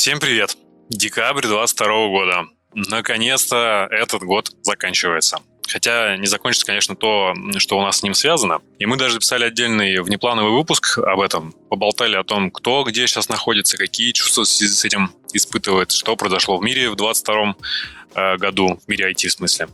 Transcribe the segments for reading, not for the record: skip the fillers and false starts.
Всем привет! Декабрь 22 года. Наконец-то этот год заканчивается. Хотя не закончится, конечно, то, что у нас с ним связано. И мы даже записали отдельный внеплановый выпуск об этом. Поболтали о том, кто где сейчас находится, какие чувства в связи с этим испытывает, что произошло в мире в 22 году, в мире IT в смысле.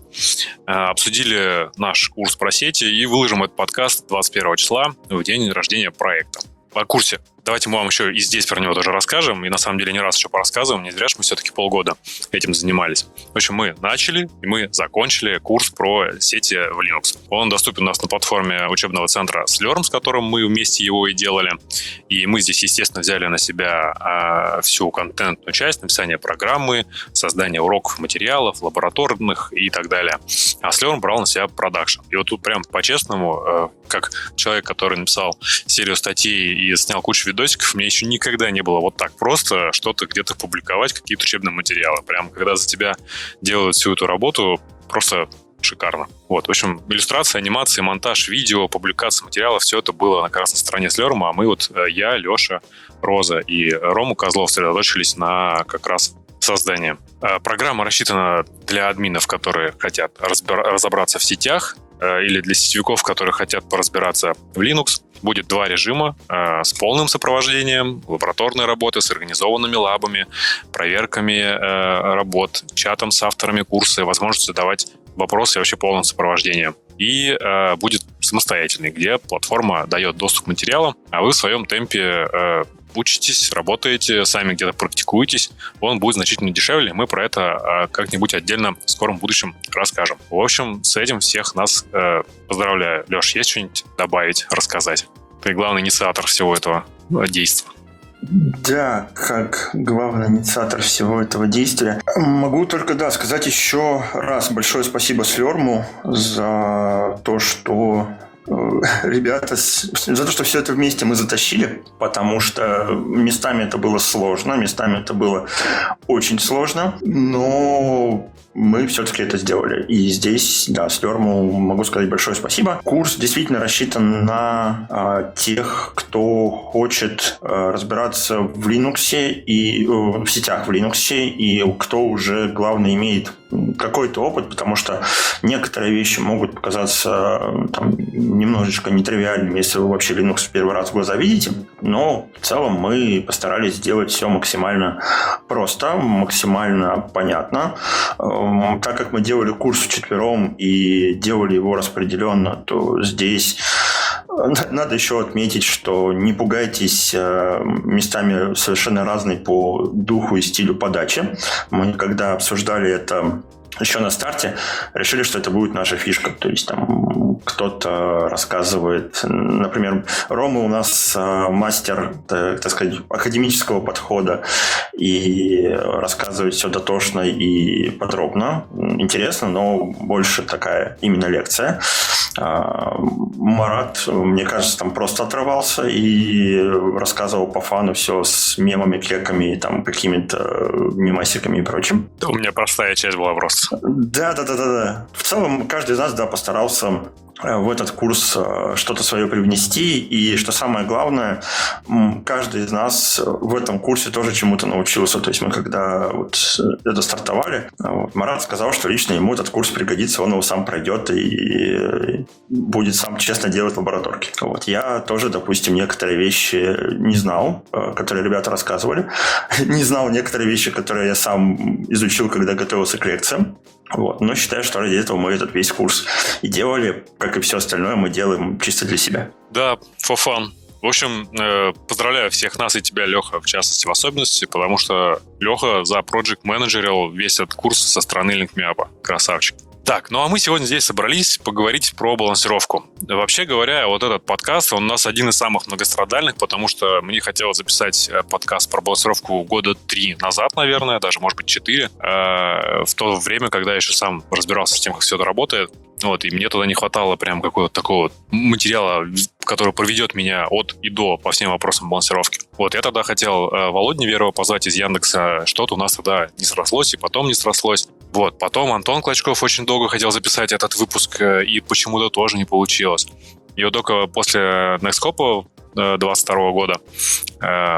Обсудили наш курс про сети и выложим этот подкаст 21 числа, в день рождения проекта. О курсе. Давайте мы вам еще и здесь про него тоже расскажем. И на самом деле не раз еще порассказываем. Не зря же мы все-таки полгода этим занимались. В общем, мы начали и мы закончили курс про сети в Linux. Он доступен у нас на платформе учебного центра Slurm, с которым мы вместе его и делали. И мы здесь, естественно, взяли на себя всю контентную часть, написание программы, создание уроков, материалов, лабораторных и так далее. А Slurm брал на себя продакшн. И вот тут прям по-честному, как человек, который написал серию статей и снял кучу видосиков, мне еще никогда не было вот так просто что-то где-то публиковать, какие-то учебные материалы. Прям когда за тебя делают всю эту работу, просто шикарно. Вот, в общем, иллюстрация, анимация, монтаж, видео, публикация материалов, все это было на красной стороне Slurm, а мы вот, я, Леша, Роза и Рома Козлов сосредоточились на как раз создании. Программа рассчитана для админов, которые хотят разобраться в сетях, или для сетевиков, которые хотят поразбираться в Linux. Будет два режима с полным сопровождением, лабораторной работы с организованными лабами, проверками работ, чатом с авторами курса, возможностью задавать вопросы и вообще полным сопровождением. И будет самостоятельный, где платформа дает доступ к материалам, а вы в своем темпе учитесь, работаете, сами где-то практикуетесь, он будет значительно дешевле. Мы про это как-нибудь отдельно в скором будущем расскажем. В общем, с этим всех нас поздравляю. Леш, есть что-нибудь добавить, рассказать? Ты главный инициатор всего этого действия. Да, как главный инициатор всего этого действия. Могу только, сказать еще раз большое спасибо Slurm за то, что ребята, за то, что все это вместе мы затащили, потому что местами это было сложно, местами это было очень сложно, но мы все-таки это сделали. И здесь, Slurm могу сказать большое спасибо. Курс действительно рассчитан на тех, кто хочет разбираться в Linux и в сетях в Linux, и кто уже, главное, имеет какой-то опыт, потому что некоторые вещи могут показаться немножечко нетривиальными, если вы вообще Linux в первый раз в глаза видите. Но в целом мы постарались сделать все максимально просто, максимально понятно. Так как мы делали курс вчетвером и делали его распределенно, то здесь надо еще отметить, что не пугайтесь, местами совершенно разный по духу и стилю подачи. Мы, когда обсуждали это еще на старте, решили, что это будет наша фишка. То есть там кто-то рассказывает, например, Рома у нас мастер, так сказать, академического подхода и рассказывает все дотошно и подробно. Интересно, но больше такая именно лекция. Марат, мне кажется, там просто отрывался и рассказывал по фану все с мемами, кеками, там какими-то мемасиками и прочим. У меня простая часть была просто. Да. В целом, каждый из нас, постарался в этот курс что-то свое привнести. И что самое главное, каждый из нас в этом курсе тоже чему-то научился. То есть мы когда это стартовали, Марат сказал, что лично ему этот курс пригодится, он его сам пройдет и будет сам честно делать лабораторки. Я тоже, допустим, некоторые вещи не знал, которые ребята рассказывали. Не знал некоторые вещи, которые я сам изучил, когда готовился к лекциям. Но считаю, что ради этого мы этот весь курс и делали, как и все остальное, мы делаем чисто для себя. Да, for fun. В общем, поздравляю всех нас и тебя, Леха, в частности, в особенности, потому что Леха за Project менеджерил весь этот курс со стороны LinkMeUp. Красавчик. Так, а мы сегодня здесь собрались поговорить про балансировку. Вообще говоря, вот этот подкаст, он у нас один из самых многострадальных, потому что мне хотелось записать подкаст про балансировку года 3 назад, наверное, даже, может быть, 4, в то время, когда я еще сам разбирался с тем, как все это работает. И мне тогда не хватало прям какого-то такого материала, который проведет меня от и до по всем вопросам балансировки. Я тогда хотел Володю Неверова позвать из Яндекса. Что-то у нас тогда не срослось, и потом не срослось. Потом Антон Клочков очень долго хотел записать этот выпуск, и почему-то тоже не получилось. И только после Nextcop 22 года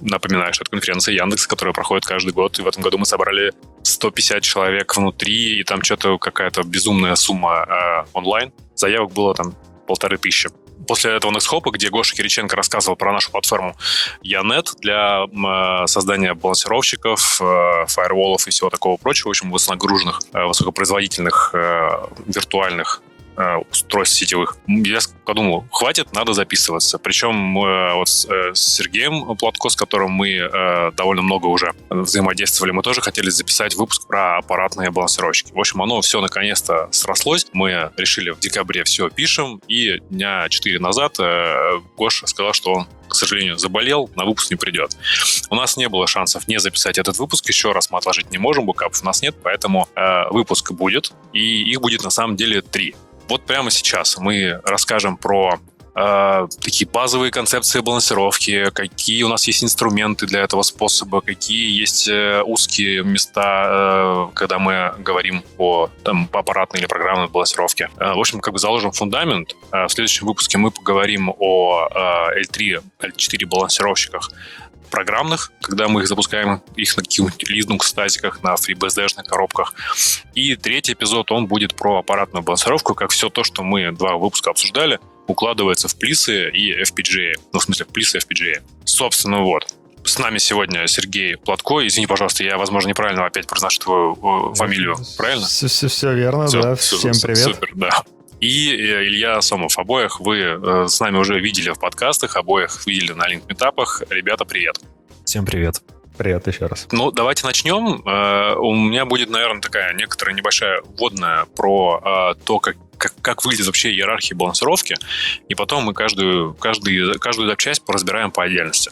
Напоминаю, что это конференция Яндекса, которая проходит каждый год. И в этом году мы собрали 150 человек внутри, и там что-то какая-то безумная сумма онлайн. Заявок было там 1500. После этого Nexthope, где Гоша Кириченко рассказывал про нашу платформу Yanet для создания балансировщиков, фаерволов и всего такого прочего, в общем, высоконагруженных, высокопроизводительных виртуальных устройств сетевых. Я подумал, хватит, надо записываться. Причем вот с Сергеем Платко, с которым мы довольно много уже взаимодействовали, мы тоже хотели записать выпуск про аппаратные балансировщики. В общем, оно все наконец-то срослось. Мы решили в декабре все пишем, и дня 4 назад Гоша сказал, что он, к сожалению, заболел, на выпуск не придет. У нас не было шансов не записать этот выпуск. Еще раз мы отложить не можем, бэкапов у нас нет, поэтому выпуск будет, и их будет на самом деле 3. Вот прямо сейчас мы расскажем про такие базовые концепции балансировки, какие у нас есть инструменты для этого способа, какие есть узкие места, когда мы говорим по аппаратной или программной балансировке. В общем, как бы заложим фундамент. В следующем выпуске мы поговорим о L3, L4 балансировщиках программных, когда мы их запускаем их на каких-нибудь Linux-статиках, на FreeBSD-шных коробках. И третий эпизод, он будет про аппаратную балансировку, как все то, что мы 2 выпуска обсуждали, укладывается в плисы и FPGA. Ну, в смысле, в плисы FPGA. Собственно, вот. С нами сегодня Сергей Платко. Извини, пожалуйста, я, возможно, неправильно опять произношу твою фамилию. Правильно? Все верно, все, да. Всем привет. Супер, да. И Илья Сомов. Обоих вы с нами уже видели в подкастах, обоих видели на линк-митапах. Ребята, привет. Всем привет. Привет еще раз. Ну, давайте начнем. У меня будет, наверное, такая некоторая небольшая вводная про то, как выглядит вообще иерархия балансировки. И потом мы каждую запчасть поразбираем по отдельности.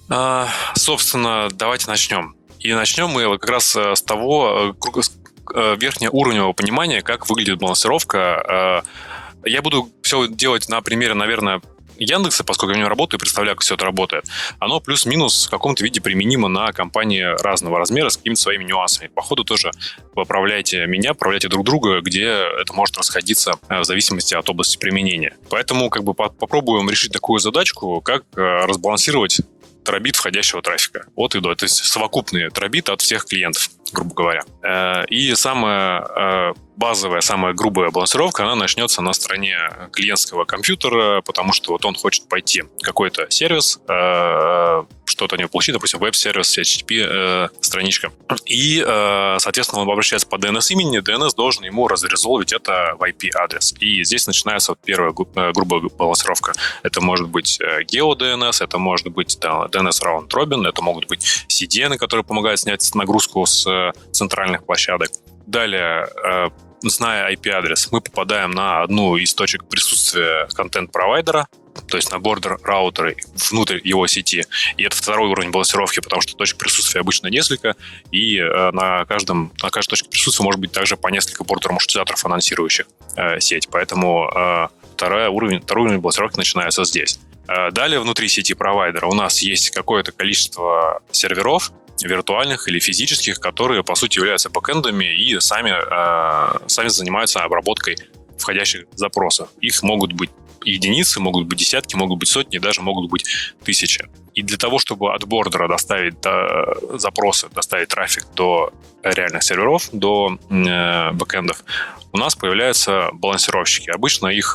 Собственно, давайте начнем. И начнем мы как раз с того верхнеуровневого понимания, как выглядит балансировка. Я буду все делать на примере, наверное, Яндекса, поскольку я в нем работаю и представляю, как все это работает. Оно плюс-минус в каком-то виде применимо на компании разного размера с какими-то своими нюансами. По ходу тоже поправляйте меня, поправляйте друг друга, где это может расходиться в зависимости от области применения. Поэтому как бы попробуем решить такую задачку, как разбалансировать терабит входящего трафика от и до. То есть совокупные терабиты от всех клиентов, грубо говоря. И самая базовая, самая грубая балансировка, она начнется на стороне клиентского компьютера, потому что вот он хочет пойти в какой-то сервис, что-то от него получить, допустим, веб-сервис, HTTP страничка. И, соответственно, он обращается по DNS-имени, DNS должен ему разрезолвить это в IP-адрес. И здесь начинается вот первая грубая балансировка. Это может быть GeoDNS, это может быть DNS Round Robin, это могут быть CDN, которые помогают снять нагрузку с центральных площадок. Далее, зная IP-адрес, мы попадаем на одну из точек присутствия контент-провайдера, то есть на бордер раутера внутрь его сети. И это второй уровень балансировки, потому что точек присутствия обычно несколько, и на каждой точке присутствия может быть также по несколько бордер-маршрутизаторов, анонсирующих сеть. Поэтому второй уровень балансировки начинается здесь. Далее внутри сети провайдера у нас есть какое-то количество серверов, виртуальных или физических, которые, по сути, являются бэкэндами и сами занимаются обработкой входящих запросов. Их могут быть единицы, могут быть десятки, могут быть сотни, даже могут быть тысячи. И для того, чтобы от бордера доставить запросы, доставить трафик до реальных серверов, до бэкэндов, у нас появляются балансировщики. Обычно их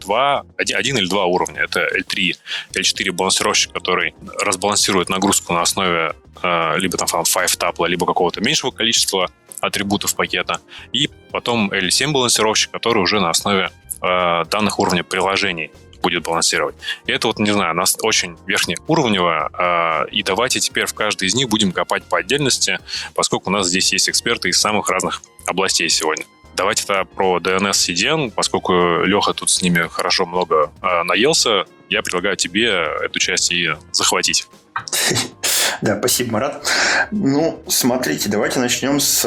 один или два уровня. Это L3, L4 балансировщик, который разбалансирует нагрузку на основе либо там 5-тапла, либо какого-то меньшего количества атрибутов пакета. И потом L7 балансировщик, который уже на основе данных уровня приложений будет балансировать. И это вот, не знаю, у нас очень верхнеуровнево, и давайте теперь в каждой из них будем копать по отдельности, поскольку у нас здесь есть эксперты из самых разных областей сегодня. Давайте тогда про DNS CDN, поскольку Леха тут с ними хорошо много наелся, я предлагаю тебе эту часть и захватить. Да, спасибо, Марат. Ну, смотрите, давайте начнем с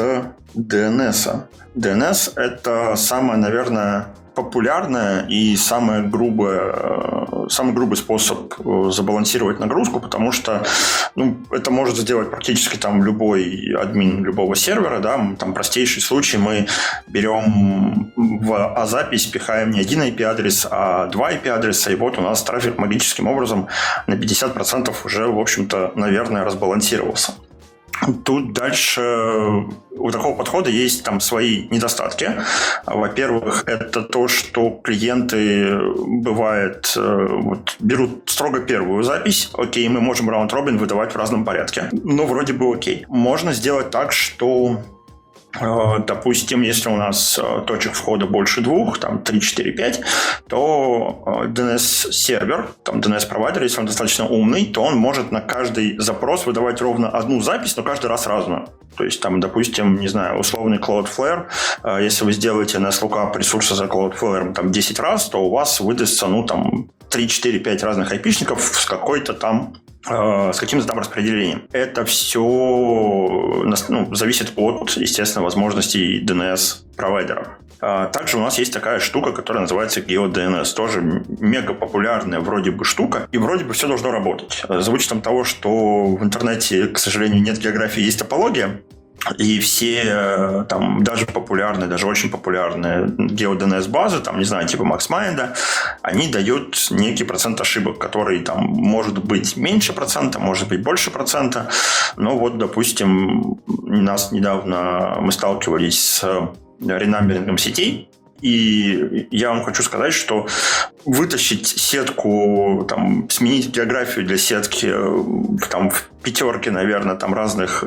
DNS. DNS – это самое, наверное, популярное и самый грубый способ забалансировать нагрузку, потому что Это может сделать практически там любой админ любого сервера, да, там простейший случай, мы берем в запись, пихаем не один IP-адрес, а два IP-адреса, и вот у нас трафик магическим образом на 50% уже, в общем-то, наверное, разбалансировался. Тут дальше у такого подхода есть там свои недостатки. Во-первых, это то, что клиенты, бывает, берут строго первую запись. Окей, мы можем раунд-робин выдавать в разном порядке. Вроде бы окей. Можно сделать так, что... Допустим, если у нас точек входа больше 2, там 3, 4, 5, то DNS-сервер, там DNS-провайдер, если он достаточно умный, то он может на каждый запрос выдавать ровно одну запись, но каждый раз разную. То есть, там, допустим, не знаю, условный Cloudflare, если вы сделаете NSLookup ресурса за Cloudflare там 10 раз, то у вас выдастся, 3, 4, 5 разных IP-шников с какой-то там с каким-то там распределением. Это все зависит от, естественно, возможностей DNS-провайдера. Также у нас есть такая штука, которая называется GeoDNS. Тоже мега популярная вроде бы штука, и вроде бы все должно работать. За вычетом того, что в интернете, к сожалению, нет географии, есть топология, и все там даже популярные, даже очень популярные GeoDNS-базы, там, не знаю, типа MaxMind, они дают некий процент ошибок, который там может быть меньше процента, может быть больше процента. Но вот, допустим, мы сталкивались с ренамберингом сетей, и я вам хочу сказать, что вытащить сетку, там, сменить географию для сетки там, в пятерке, наверное, там разных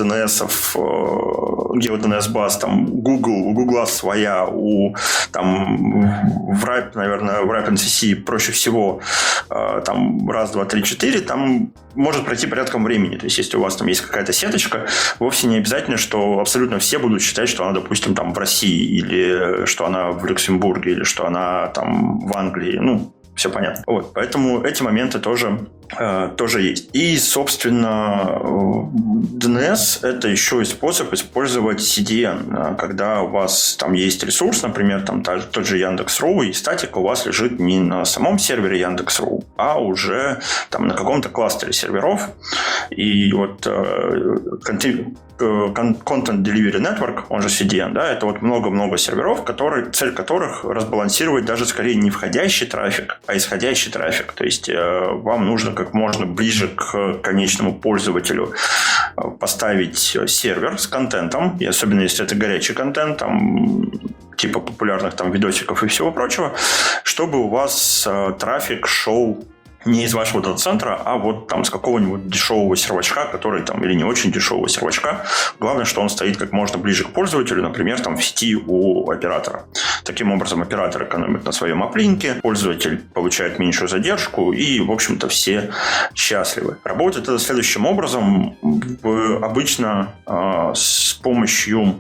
GeoDNS-баз, там у Google своя, в RabbitMCC проще всего там раз, два, три, четыре, там может пройти порядком времени. То есть, если у вас там есть какая-то сеточка, вовсе не обязательно, что абсолютно все будут считать, что она, допустим, там в России, или что она в Люксембурге, или что она там в Англии. Все понятно. Поэтому эти моменты тоже есть. И, собственно, DNS – это еще и способ использовать CDN. Когда у вас там есть ресурс, например, там тот же Яндекс.ру, и статика у вас лежит не на самом сервере Яндекс.ру, а уже там на каком-то кластере серверов. И Content Delivery Network, он же CDN, да, это много-много серверов, цель которых разбалансировать даже скорее не входящий трафик, а исходящий трафик. То есть вам нужно как можно ближе к конечному пользователю поставить сервер с контентом, и особенно если это горячий контент, там, типа популярных там видосиков и всего прочего, чтобы у вас трафик шел не из вашего дата-центра, а вот там с какого-нибудь дешевого сервачка, который там, или не очень дешевого сервачка. Главное, что он стоит как можно ближе к пользователю, например, там в сети у оператора. Таким образом, оператор экономит на своем аплинке, пользователь получает меньшую задержку, и, в общем-то, все счастливы. Работает это следующим образом. Обычно с помощью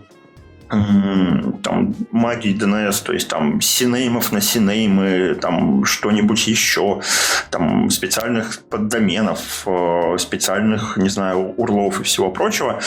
там магии DNS, то есть там синеймов на синеймы, там что-нибудь еще, там специальных поддоменов, специальных, не знаю, урлов и всего прочего,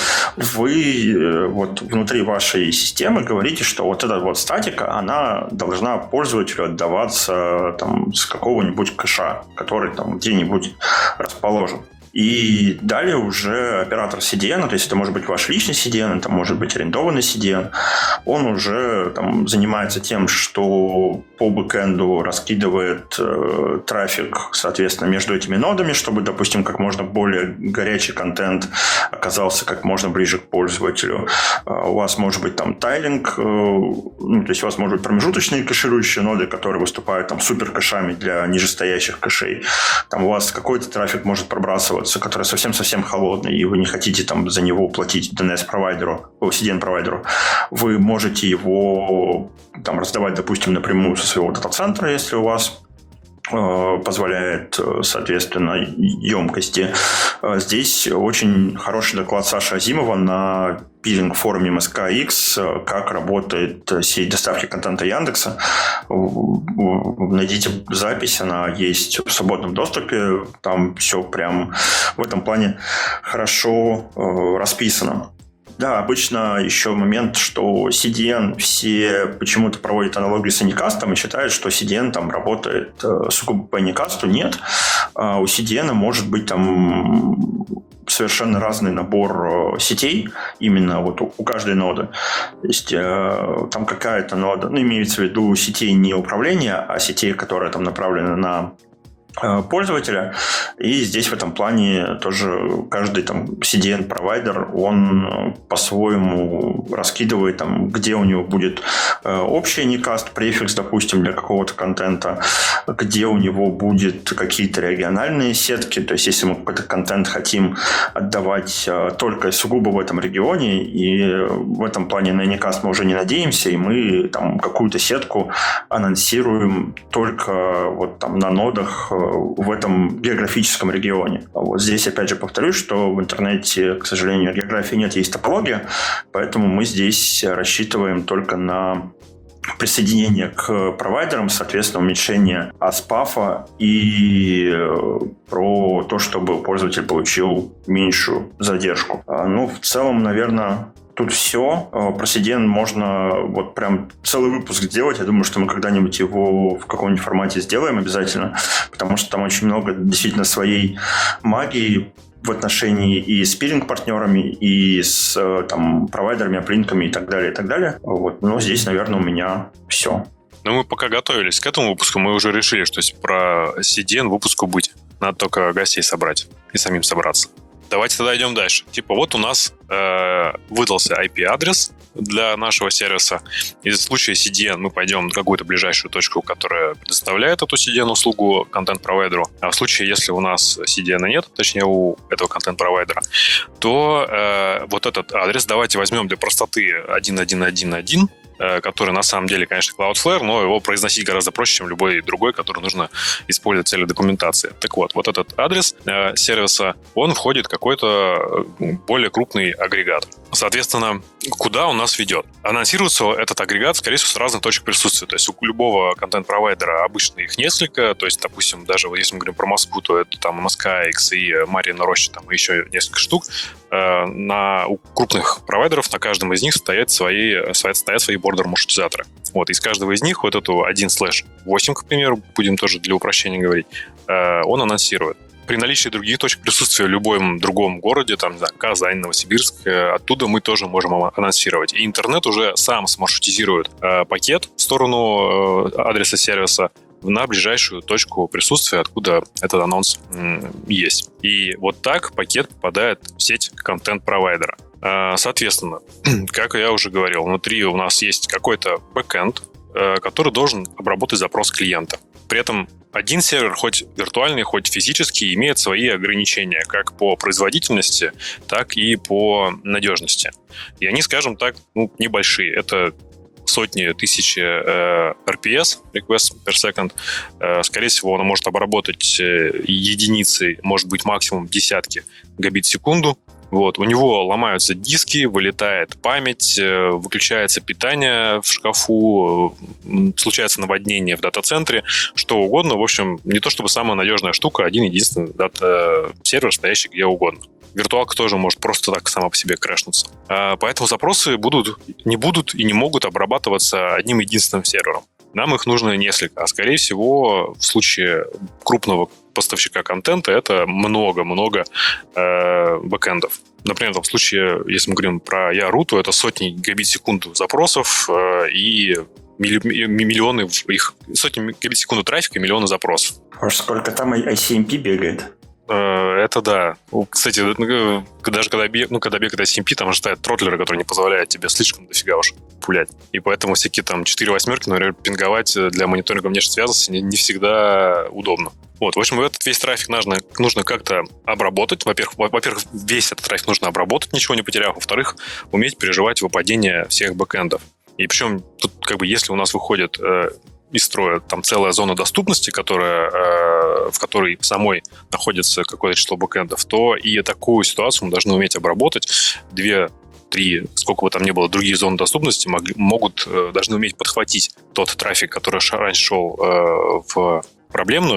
вы вот внутри вашей системы говорите, что вот эта вот статика, она должна пользователю отдаваться там с какого-нибудь кэша, который там где-нибудь расположен. И далее уже оператор CDN, то есть это может быть ваш личный CDN, это может быть арендованный CDN, он уже там занимается тем, что по бэкэнду раскидывает трафик, соответственно, между этими нодами, чтобы, допустим, как можно более горячий контент оказался как можно ближе к пользователю. У вас может быть там тайлинг, то есть у вас может быть промежуточные кэширующие ноды, которые выступают там суперкэшами для нижестоящих кэшей. Там у вас какой-то трафик может пробрасываться, который совсем-совсем холодный, и вы не хотите там за него платить DNS-провайдеру, CDN-провайдеру, вы можете его там раздавать, допустим, напрямую со своего дата-центра, если у вас позволяет, соответственно, емкости. Здесь очень хороший доклад Саши Азимова на пилинг-форуме MSKX, как работает сеть доставки контента Яндекса. Найдите запись, она есть в свободном доступе. Там все прям в этом плане хорошо расписано. Да, обычно еще момент, что CDN все почему-то проводят аналогию с Anycast и считают, что CDN там работает сугубо по Anycast. Нет. у CDN может быть там совершенно разный набор сетей, именно вот у каждой ноды. То есть там какая-то нода, имеется в виду сетей не управления, а сетей, которые там направлены на пользователя. И здесь в этом плане тоже каждый там CDN-провайдер, он по-своему раскидывает, там, где у него будет общий unicast префикс, допустим, для какого-то контента, где у него будет какие-то региональные сетки. То есть, если мы какой-то контент хотим отдавать только сугубо в этом регионе, и в этом плане на unicast мы уже не надеемся, и мы там какую-то сетку анонсируем только вот там на нодах в этом географическом регионе. Вот здесь, опять же, повторюсь, что в интернете, к сожалению, географии нет, есть топология, поэтому мы здесь рассчитываем только на присоединение к провайдерам, соответственно, уменьшение ASPAF и про то, чтобы пользователь получил меньшую задержку. В целом, наверное, тут все. Про CDN можно вот прям целый выпуск сделать. Я думаю, что мы когда-нибудь его в каком-нибудь формате сделаем обязательно, потому что там очень много действительно своей магии в отношении и с пиринг-партнерами, и с там, провайдерами, аплинками и так далее, и так далее. Вот. Но здесь, наверное, у меня все. Мы пока готовились к этому выпуску, мы уже решили, что про CDN выпуску быть. Надо только гостей собрать и самим собраться. Давайте тогда идем дальше. Вот у нас выдался IP-адрес для нашего сервиса. И в случае CDN мы пойдем на какую-то ближайшую точку, которая предоставляет эту CDN-услугу контент-провайдеру. А в случае, если у нас CDN нет, точнее у этого контент-провайдера, то вот этот адрес давайте возьмем для простоты 1111, который на самом деле, конечно, Cloudflare, но его произносить гораздо проще, чем любой другой, который нужно использовать в цели документации. Так вот этот адрес сервиса, он входит в какой-то более крупный агрегат. Соответственно, куда он нас ведет? Анонсируется этот агрегат, скорее всего, с разных точек присутствия. То есть у любого контент-провайдера обычно их несколько. То есть, допустим, даже если мы говорим про Москву, то это там MSKX и Марьина Роща, там еще несколько штук. У крупных провайдеров на каждом из них стоят свои бордер-маршрутизаторы. Из каждого из них эту 1/8, к примеру, будем тоже для упрощения говорить, он анонсирует. При наличии других точек присутствия в любом другом городе, там, Казань, Новосибирск, оттуда мы тоже можем анонсировать. И интернет уже сам смаршрутизирует пакет в сторону адреса сервиса на ближайшую точку присутствия, откуда этот анонс есть. И вот так пакет попадает в сеть контент-провайдера. Соответственно, как я уже говорил, внутри у нас есть какой-то бэкэнд, который должен обработать запрос клиента. При этом один сервер, хоть виртуальный, хоть физический, имеет свои ограничения как по производительности, так и по надежности. И они, скажем так, небольшие. Это сотни, тысячи RPS, request per second. Скорее всего, он может обработать единицы, может быть, максимум десятки гигабит в секунду. У него ломаются диски, вылетает память, выключается питание в шкафу, случается наводнение в дата-центре, что угодно. В общем, не то чтобы самая надежная штука, один-единственный дата-сервер, стоящий где угодно. Виртуалка тоже может просто так сама по себе крэшнуться. Поэтому запросы не будут и не могут обрабатываться одним единственным сервером. Нам их нужно несколько. А скорее всего, в случае крупного поставщика контента это много-много бэкэндов. Например, в случае, если мы говорим про Яру, то это сотни гигабит в секунду запросов и миллионы их, сотни гигабит в секунду трафика и миллионы запросов. Сколько там ICMP бегает? Это да. Кстати, даже когда бегает ICMP, там же стоят тротлеры, которые не позволяют тебе слишком дофига уж пулять. И поэтому всякие там 4 восьмерки, например, пинговать для мониторинга внешней связности не всегда удобно. В общем, этот весь трафик нужно как-то обработать. Во-первых, весь этот трафик нужно обработать, ничего не потеряв. Во-вторых, уметь переживать выпадение всех бэкэндов. И причем тут, если у нас выходит из строя там целая зона доступности, в которой самой находится какое-то число бэкэндов, то и такую ситуацию мы должны уметь обработать. 2-3, сколько бы там ни было, другие зоны доступности должны уметь подхватить тот трафик, который раньше шел в проблемную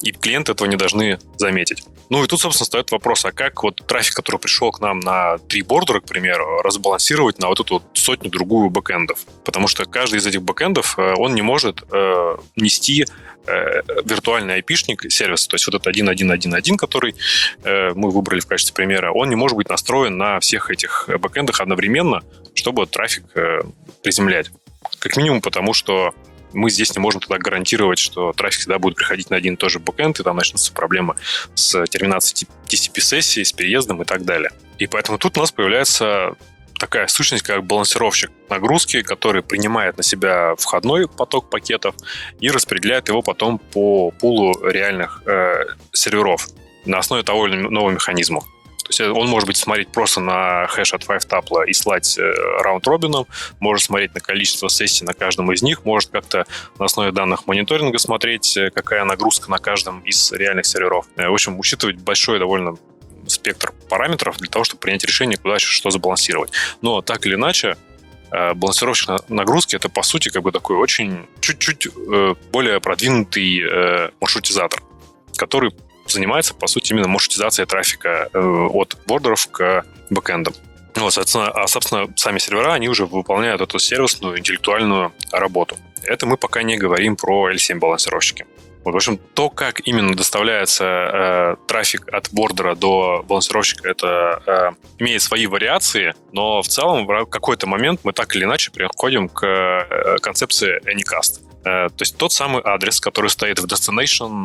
и клиенты этого не должны заметить. Ну и тут, собственно, встает вопрос, а как вот трафик, который пришел к нам на 3 бордера, к примеру, разбалансировать на вот эту вот сотню-другую бэкэндов? Потому что каждый из этих бэкэндов, он не может нести виртуальный IP-шник сервиса, то есть вот этот 1.1.1.1, который мы выбрали в качестве примера, он не может быть настроен на всех этих бэкэндах одновременно, чтобы трафик приземлять. Как минимум потому, что мы здесь не можем тогда гарантировать, что трафик всегда будет приходить на один и тот же бэкэнд, и там начнутся проблемы с терминацией TCP-сессии, с переездом и так далее. И поэтому тут у нас появляется такая сущность, как балансировщик нагрузки, который принимает на себя входной поток пакетов и распределяет его потом по пулу реальных серверов на основе того или иного механизма. То есть он может быть смотреть просто на хэш от 5-тапла и слать раунд-робином, может смотреть на количество сессий на каждом из них, может как-то на основе данных мониторинга смотреть, какая нагрузка на каждом из реальных серверов. В общем, учитывать большой довольно спектр параметров для того, чтобы принять решение, куда что забалансировать. Но так или иначе, балансировщик нагрузки — это, по сути, как бы такой очень чуть-чуть более продвинутый маршрутизатор, который занимается, по сути, именно маршрутизацией трафика от бордеров к бэкэндам. Вот, собственно, сами сервера, они уже выполняют эту сервисную интеллектуальную работу. Это мы пока не говорим про L7 балансировщики. Вот, в общем, то, как именно доставляется трафик от бордера до балансировщика, это имеет свои вариации, но в целом в какой-то момент мы так или иначе приходим к концепции Anycast. То есть тот самый адрес, который стоит в destination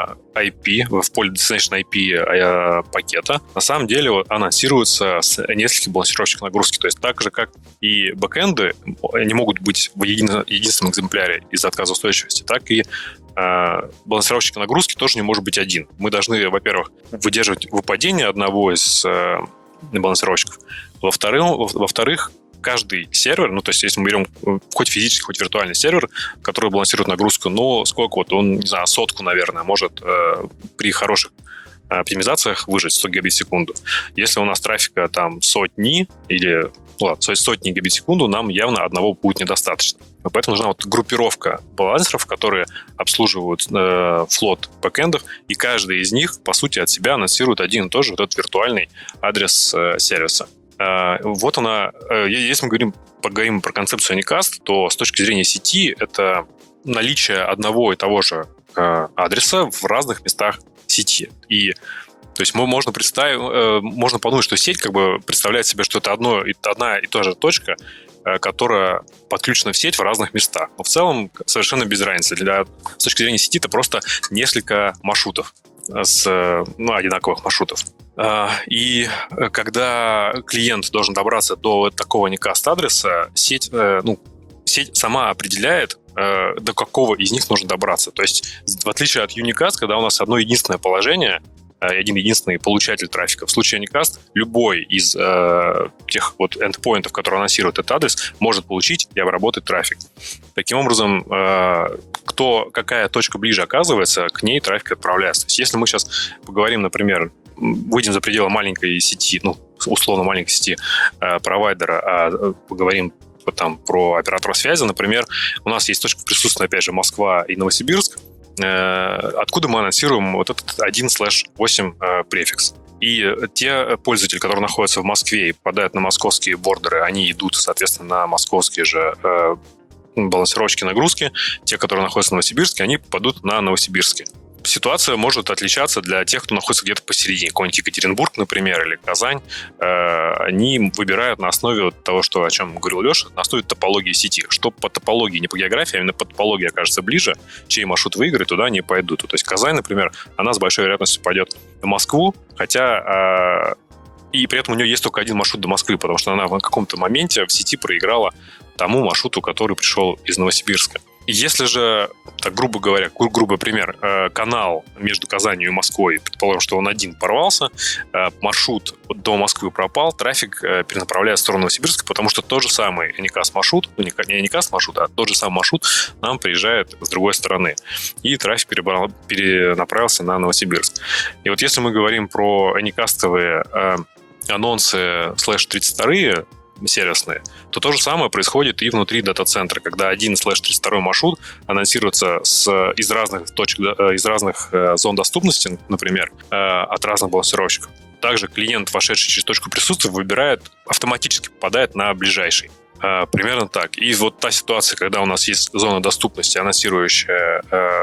IP, в поле destination IP пакета, на самом деле анонсируется с нескольких балансировщиков нагрузки. То есть так же, как и бэкэнды не могут быть в единственном экземпляре из-за отказоустойчивости, так и балансировщик нагрузки тоже не может быть один. Мы должны, во-первых, выдерживать выпадение одного из балансировщиков. Во-вторых, каждый сервер, ну, то есть, если мы берем хоть физический, хоть виртуальный сервер, который балансирует нагрузку, но сколько вот он, не знаю, 100, наверное, может при хороших оптимизациях выжать 100 гигабит в секунду. Если у нас трафика там сотни или сотни гигабит в секунду, нам явно одного будет недостаточно. Поэтому нужна вот группировка балансеров, которые обслуживают флот бэкэндов, и каждый из них, по сути, от себя анонсирует один и тот же вот этот виртуальный адрес сервиса. Вот она, если мы поговорим про концепцию Anycast, то с точки зрения сети это наличие одного и того же адреса в разных местах сети. И то есть можно подумать, что сеть как бы представляет себе, что это одна и та же точка, которая подключена в сеть в разных местах. Но в целом совершенно без разницы. С точки зрения сети это просто несколько маршрутов одинаковых маршрутов. И когда клиент должен добраться до такого Anycast-адреса, сеть сама определяет, до какого из них нужно добраться. То есть, в отличие от Unicast, когда у нас одно единственное положение, один единственный получатель трафика. В случае Anycast любой из тех вот эндпоинтов, которые анонсируют этот адрес, может получить и обработать трафик. Таким образом, какая точка ближе оказывается, к ней трафик отправляется. То есть, если мы сейчас поговорим, например, выйдем за пределы маленькой сети, условно маленькой сети провайдера, а поговорим там про операторов связи, например, у нас есть точка присутствия, опять же, Москва и Новосибирск, откуда мы анонсируем вот этот 1/8 префикс. И те пользователи, которые находятся в Москве и попадают на московские бордеры, они идут, соответственно, на московские же балансировщики нагрузки. Те, которые находятся в Новосибирске, они попадут на новосибирские. Ситуация может отличаться для тех, кто находится где-то посередине. Какой-нибудь Екатеринбург, например, или Казань. Они выбирают на основе того, о чем говорил Леша, на основе топологии сети. Что по топологии, не по географии, а именно по топологии окажется ближе, чей маршрут выиграет, туда они пойдут. То есть Казань, например, она с большой вероятностью пойдет в Москву, хотя... И при этом у нее есть только один маршрут до Москвы, потому что она в каком-то моменте в сети проиграла тому маршруту, который пришел из Новосибирска. Если же, так грубо говоря, грубый пример, канал между Казанью и Москвой, предположим, что он один порвался, маршрут до Москвы пропал, трафик перенаправляет в сторону Новосибирска, потому что тот же самый Anycast маршрут, не Anycast маршрут, а тот же самый маршрут нам приезжает с другой стороны. И трафик перенаправился на Новосибирск. И вот если мы говорим про Anycast-овые анонсы /32, сервисные, то же самое происходит и внутри дата-центра, когда 1/32 маршрут анонсируется из разных точек, из разных зон доступности, например, от разных балансировщиков. Также клиент, вошедший через точку присутствия, автоматически попадает на ближайший. Примерно так. И вот та ситуация, когда у нас есть зона доступности, анонсирующая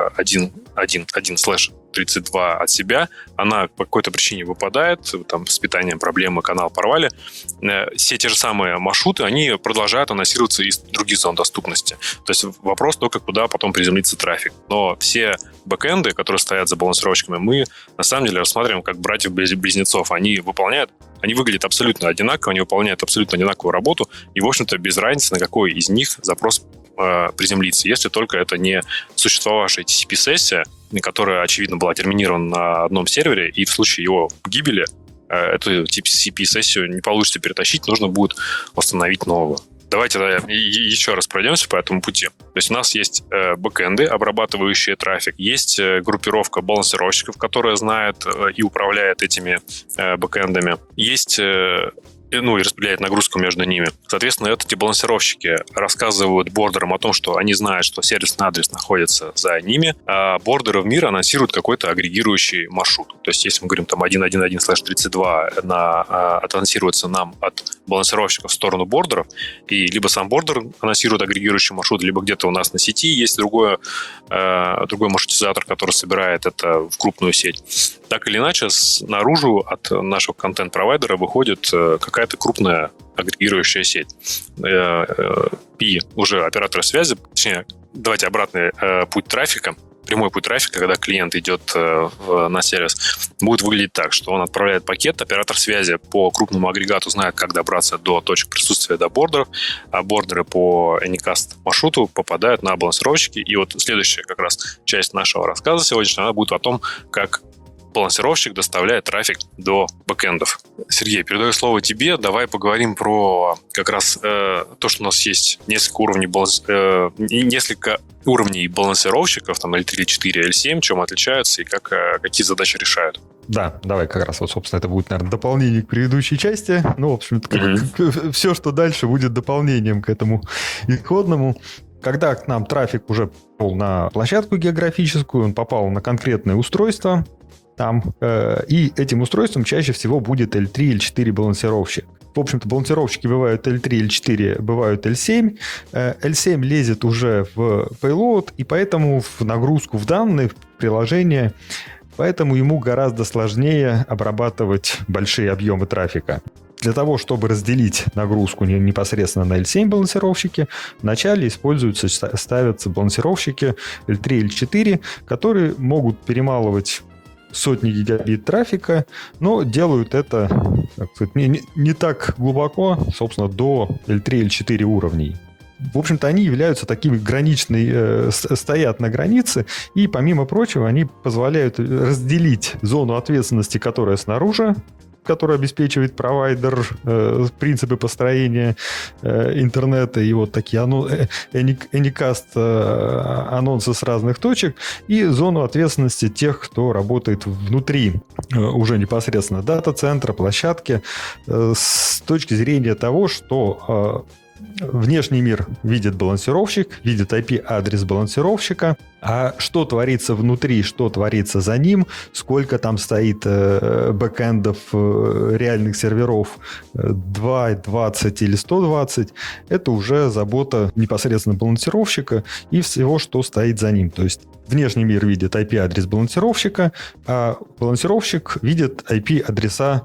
1/32 от себя, она по какой-то причине выпадает, там с питанием проблемы, канал порвали. Все те же самые маршруты, они продолжают анонсироваться из других зон доступности. То есть вопрос только, куда потом приземлится трафик. Но все бэкэнды, которые стоят за балансировщиками, мы на самом деле рассматриваем как братьев-близнецов. Они выглядят абсолютно одинаково, они выполняют абсолютно одинаковую работу, и, в общем-то, без разницы, на какой из них запрос приземлиться, если только это не существовавшая TCP-сессия, которая, очевидно, была терминирована на одном сервере, и в случае его гибели эту TCP-сессию не получится перетащить, нужно будет восстановить новую. Давайте еще раз пройдемся по этому пути. То есть у нас есть бэкэнды, обрабатывающие трафик, есть группировка балансировщиков, которая знает и управляет этими бэкэндами, есть и распределяет нагрузку между ними. Соответственно, эти балансировщики рассказывают бордерам о том, что они знают, что сервисный адрес находится за ними, а бордеры в мир анонсируют какой-то агрегирующий маршрут. То есть, если мы говорим там 1.1.1/32 анонсируется нам от балансировщиков в сторону бордеров, и либо сам бордер анонсирует агрегирующий маршрут, либо где-то у нас на сети есть другой маршрутизатор, который собирает это в крупную сеть. Так или иначе, наружу от нашего контент-провайдера выходит какая-то крупная агрегирующая сеть. И уже операторы связи, точнее, давайте обратный путь трафика, прямой путь трафика, когда клиент идет на сервис, будет выглядеть так, что он отправляет пакет, оператор связи по крупному агрегату знает, как добраться до точек присутствия, до бордеров, а бордеры по Anycast маршруту попадают на балансировщики. И вот следующая как раз часть нашего рассказа сегодняшнего, она будет о том, как балансировщик доставляет трафик до бэкэндов. Сергей, передаю слово тебе. Давай поговорим про как раз то, что у нас есть несколько уровней балансировщиков, там L3, L4, L7, чем отличаются и какие задачи решают. Да, давай как раз, собственно, это будет, наверное, дополнение к предыдущей части. В общем-то, все, что дальше, будет дополнением к этому исходному. Когда к нам трафик уже попал на площадку географическую, он попал на конкретное устройство, там, и этим устройством чаще всего будет L3, L4 балансировщик. В общем-то, балансировщики бывают L3, L4, бывают L7. L7 лезет уже в payload, и поэтому в нагрузку в данные, в приложение, поэтому ему гораздо сложнее обрабатывать большие объемы трафика. Для того, чтобы разделить нагрузку непосредственно на L7 балансировщики, вначале ставятся балансировщики L3, L4, которые могут перемалывать сотни гигабит трафика, но делают это, так сказать, не так глубоко, собственно, до L3, L4 уровней. В общем-то, они являются такими граничные, стоят на границе, и, помимо прочего, они позволяют разделить зону ответственности, которая снаружи, который обеспечивает провайдер, принципы построения интернета и вот такие Anycast анонсы с разных точек, и зону ответственности тех, кто работает внутри уже непосредственно дата-центра, площадки, с точки зрения того, что внешний мир видит балансировщик, видит IP-адрес балансировщика, а что творится внутри, что творится за ним, сколько там стоит бэкэндов реальных серверов, 2, 20 или 120, это уже забота непосредственно балансировщика и всего, что стоит за ним. То есть внешний мир видит IP-адрес балансировщика, а балансировщик видит IP-адреса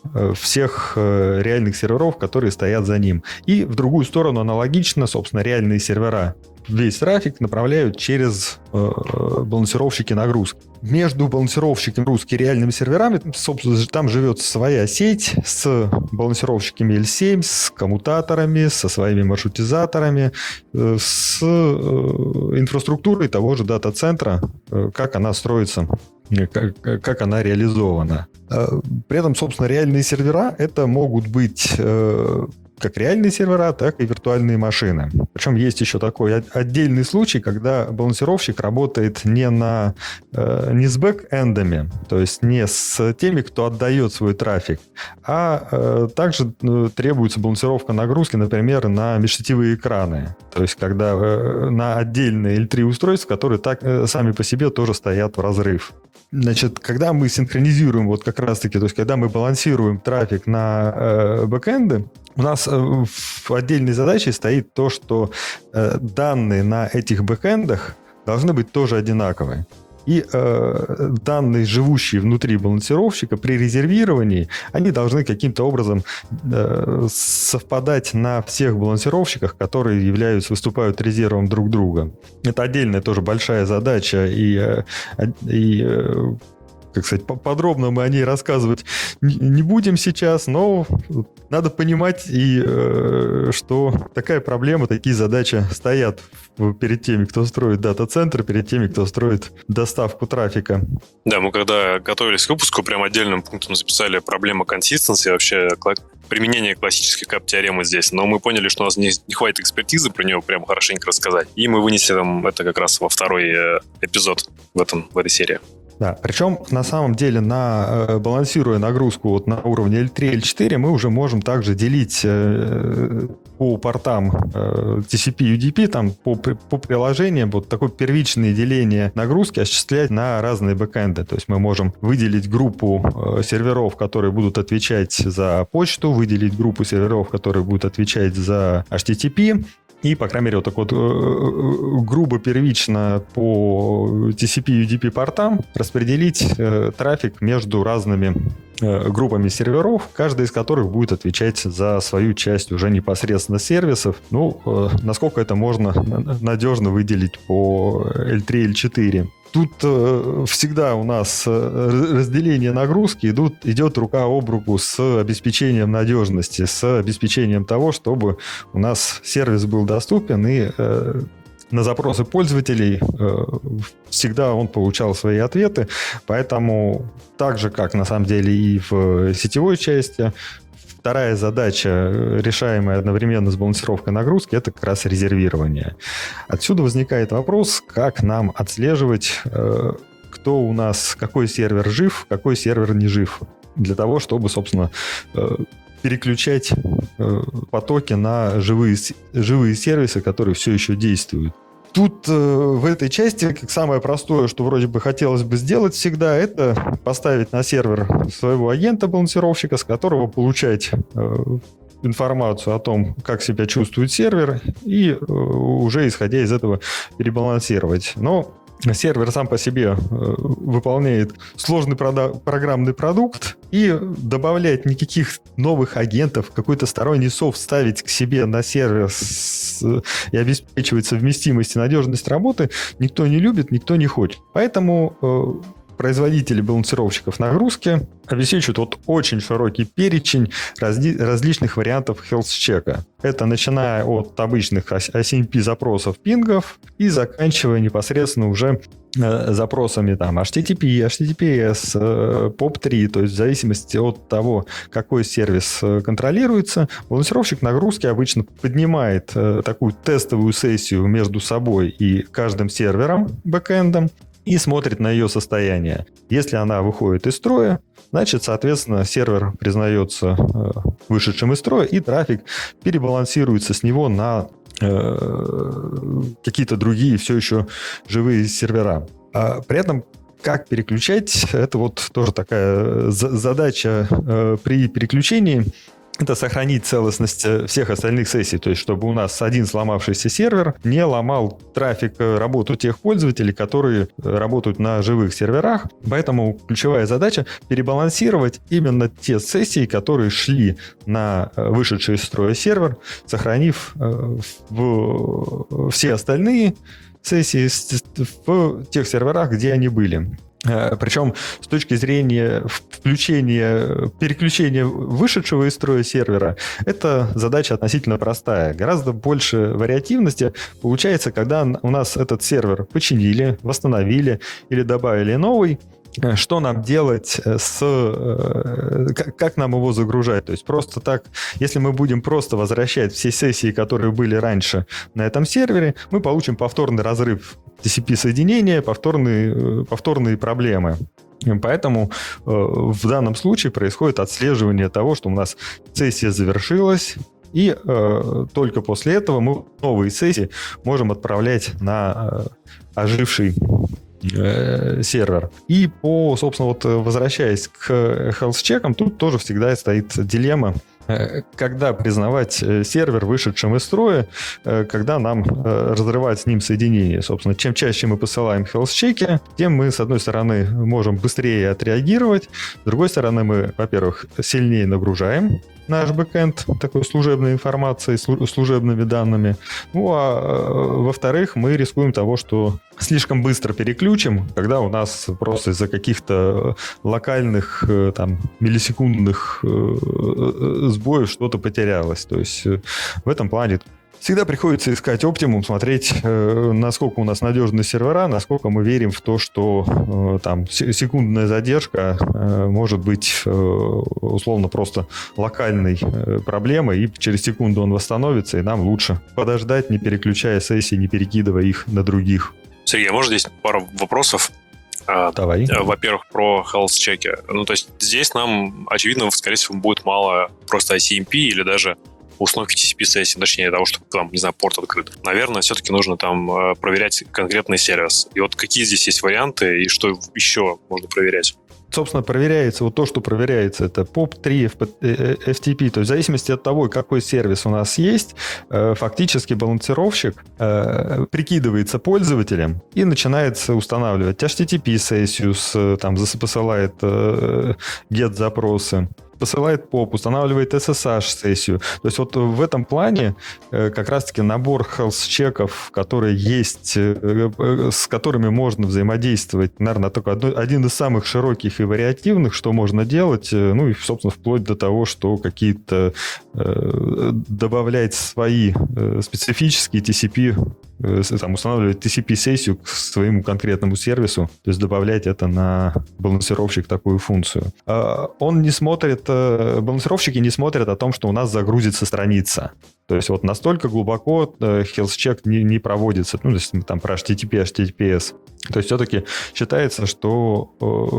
всех реальных серверов, которые стоят за ним. И в другую сторону аналогично, собственно, реальные сервера весь трафик направляют через балансировщики нагрузки. Между балансировщиками нагрузки и реальными серверами, собственно, там живет своя сеть с балансировщиками L7, с коммутаторами, со своими маршрутизаторами, с инфраструктурой того же дата-центра, как она строится, как она реализована. При этом, собственно, реальные сервера это могут быть как реальные сервера, так и виртуальные машины. Причем есть еще такой отдельный случай, когда балансировщик работает не с бэк-эндами, то есть не с теми, кто отдает свой трафик, а также требуется балансировка нагрузки, например, на межсетевые экраны. То есть когда на отдельные L3 устройства, которые так сами по себе тоже стоят в разрыв. Значит, когда мы синхронизируем вот как раз-таки, то есть когда мы балансируем трафик на бэкэнды, у нас в отдельной задаче стоит то, что данные на этих бэкэндах должны быть тоже одинаковые. И данные, живущие внутри балансировщика, при резервировании, они должны каким-то образом совпадать на всех балансировщиках, которые выступают резервом друг друга. Это отдельная тоже большая задача, и как сказать, подробно мы о ней рассказывать не будем сейчас, но надо понимать, что такая проблема, такие задачи стоят перед теми, кто строит дата-центры, перед теми, кто строит доставку трафика. Да, мы когда готовились к выпуску, прям отдельным пунктом записали проблему консистенции, вообще применение классической кап-теоремы здесь. Но мы поняли, что у нас не хватит экспертизы про нее прям хорошенько рассказать. И мы вынесли это как раз во второй эпизод в этой серии. Да, причем на самом деле, балансируя нагрузку вот на уровне L3, L4, мы уже можем также делить по портам TCP, UDP, там по приложениям вот такое первичное деление нагрузки осуществлять на разные бэкэнды. То есть мы можем выделить группу серверов, которые будут отвечать за почту, выделить группу серверов, которые будут отвечать за HTTP, и, по крайней мере, вот так вот грубо первично по TCP UDP портам распределить трафик между разными группами серверов, каждый из которых будет отвечать за свою часть уже непосредственно сервисов. Насколько это можно надежно выделить по L3, L4. Тут всегда у нас разделение нагрузки идет рука об руку с обеспечением надежности, с обеспечением того, чтобы у нас сервис был доступен и на запросы пользователей всегда он получал свои ответы. Поэтому так же, как на самом деле и в сетевой части, вторая задача, решаемая одновременно с балансировкой нагрузки, это как раз резервирование. Отсюда возникает вопрос, как нам отслеживать, кто у нас, какой сервер жив, какой сервер не жив, для того, чтобы, собственно, переключать потоки на живые сервисы, которые все еще действуют. Тут в этой части как самое простое, что вроде бы хотелось бы сделать всегда, это поставить на сервер своего агента-балансировщика, с которого получать информацию о том, как себя чувствует сервер, и уже исходя из этого перебалансировать. Но сервер сам по себе выполняет сложный программный продукт, и добавлять никаких новых агентов, какой-то сторонний софт ставить к себе на сервер и обеспечивать совместимость и надежность работы никто не любит, никто не хочет. Поэтому производители балансировщиков нагрузки обеспечивают вот очень широкий перечень различных вариантов health-чека. Это начиная от обычных ASMP запросов пингов и заканчивая непосредственно уже запросами там HTTP, HTTPS, POP3, то есть в зависимости от того, какой сервис контролируется, балансировщик нагрузки обычно поднимает такую тестовую сессию между собой и каждым сервером, бэкэндом, и смотрит на ее состояние. Если она выходит из строя, значит, соответственно, сервер признается вышедшим из строя, и трафик перебалансируется с него на какие-то другие все еще живые сервера. При этом как переключать, это вот тоже такая задача при переключении. Это сохранить целостность всех остальных сессий, то есть чтобы у нас один сломавшийся сервер не ломал трафик, работу тех пользователей, которые работают на живых серверах. Поэтому ключевая задача перебалансировать именно те сессии, которые шли на вышедший из строя сервер, сохранив все остальные сессии в тех серверах, где они были. Причем с точки зрения переключения вышедшего из строя сервера, эта задача относительно простая. Гораздо больше вариативности получается, когда у нас этот сервер починили, восстановили или добавили новый. что нам делать как нам его загружать? То есть просто так, если мы будем просто возвращать все сессии, которые были раньше на этом сервере, мы получим повторный разрыв TCP-соединения, повторные проблемы. Поэтому в данном случае происходит отслеживание того, что у нас сессия завершилась, и только после этого мы новые сессии можем отправлять на оживший сервер. И собственно, возвращаясь к health-чекам, тут тоже всегда стоит дилемма, когда признавать сервер вышедшим из строя, когда нам разрывать с ним соединение. Собственно, чем чаще мы посылаем health-чеки, тем мы, с одной стороны, можем быстрее отреагировать, с другой стороны, мы, во-первых, сильнее нагружаем наш бэкэнд такой служебной информацией, служебными данными. Ну, а во-вторых, мы рискуем того, что слишком быстро переключим, когда у нас просто из-за каких-то локальных миллисекундных сбоев что-то потерялось. То есть в этом плане всегда приходится искать оптимум, смотреть, насколько у нас надежны сервера, насколько мы верим в то, что секундная задержка может быть условно просто локальной проблемой, и через секунду он восстановится, и нам лучше подождать, не переключая сессии, не перекидывая их на других. Сергей, может здесь пару вопросов? Давай. Во-первых, про health-чеки. Ну, то есть здесь нам, очевидно, скорее всего, будет мало просто ICMP или даже установки TCP-сессии, точнее того, чтобы там, не знаю, порт открыт. Наверное, все-таки нужно там проверять конкретный сервис. И вот какие здесь есть варианты и что еще можно проверять? Собственно, проверяется, вот то, что проверяется, это POP3, FTP. То есть в зависимости от того, какой сервис у нас есть, фактически балансировщик прикидывается пользователем и начинает устанавливать HTTP-сессию, посылает GET-запросы, посылает POP, устанавливает SSH-сессию. То есть вот в этом плане как раз-таки набор health-чеков, которые есть, с которыми можно взаимодействовать, наверное, только один из самых широких и вариативных, что можно делать, ну и, собственно, вплоть до того, что какие-то добавлять свои специфические TCP, устанавливать TCP-сессию к своему конкретному сервису, то есть добавлять это на балансировщик такую функцию. Он не смотрит, балансировщики не смотрят о том, что у нас загрузится страница. То есть вот настолько глубоко health-чек не проводится. Ну, то есть мы там про HTTP, HTTPS. То есть все-таки считается, что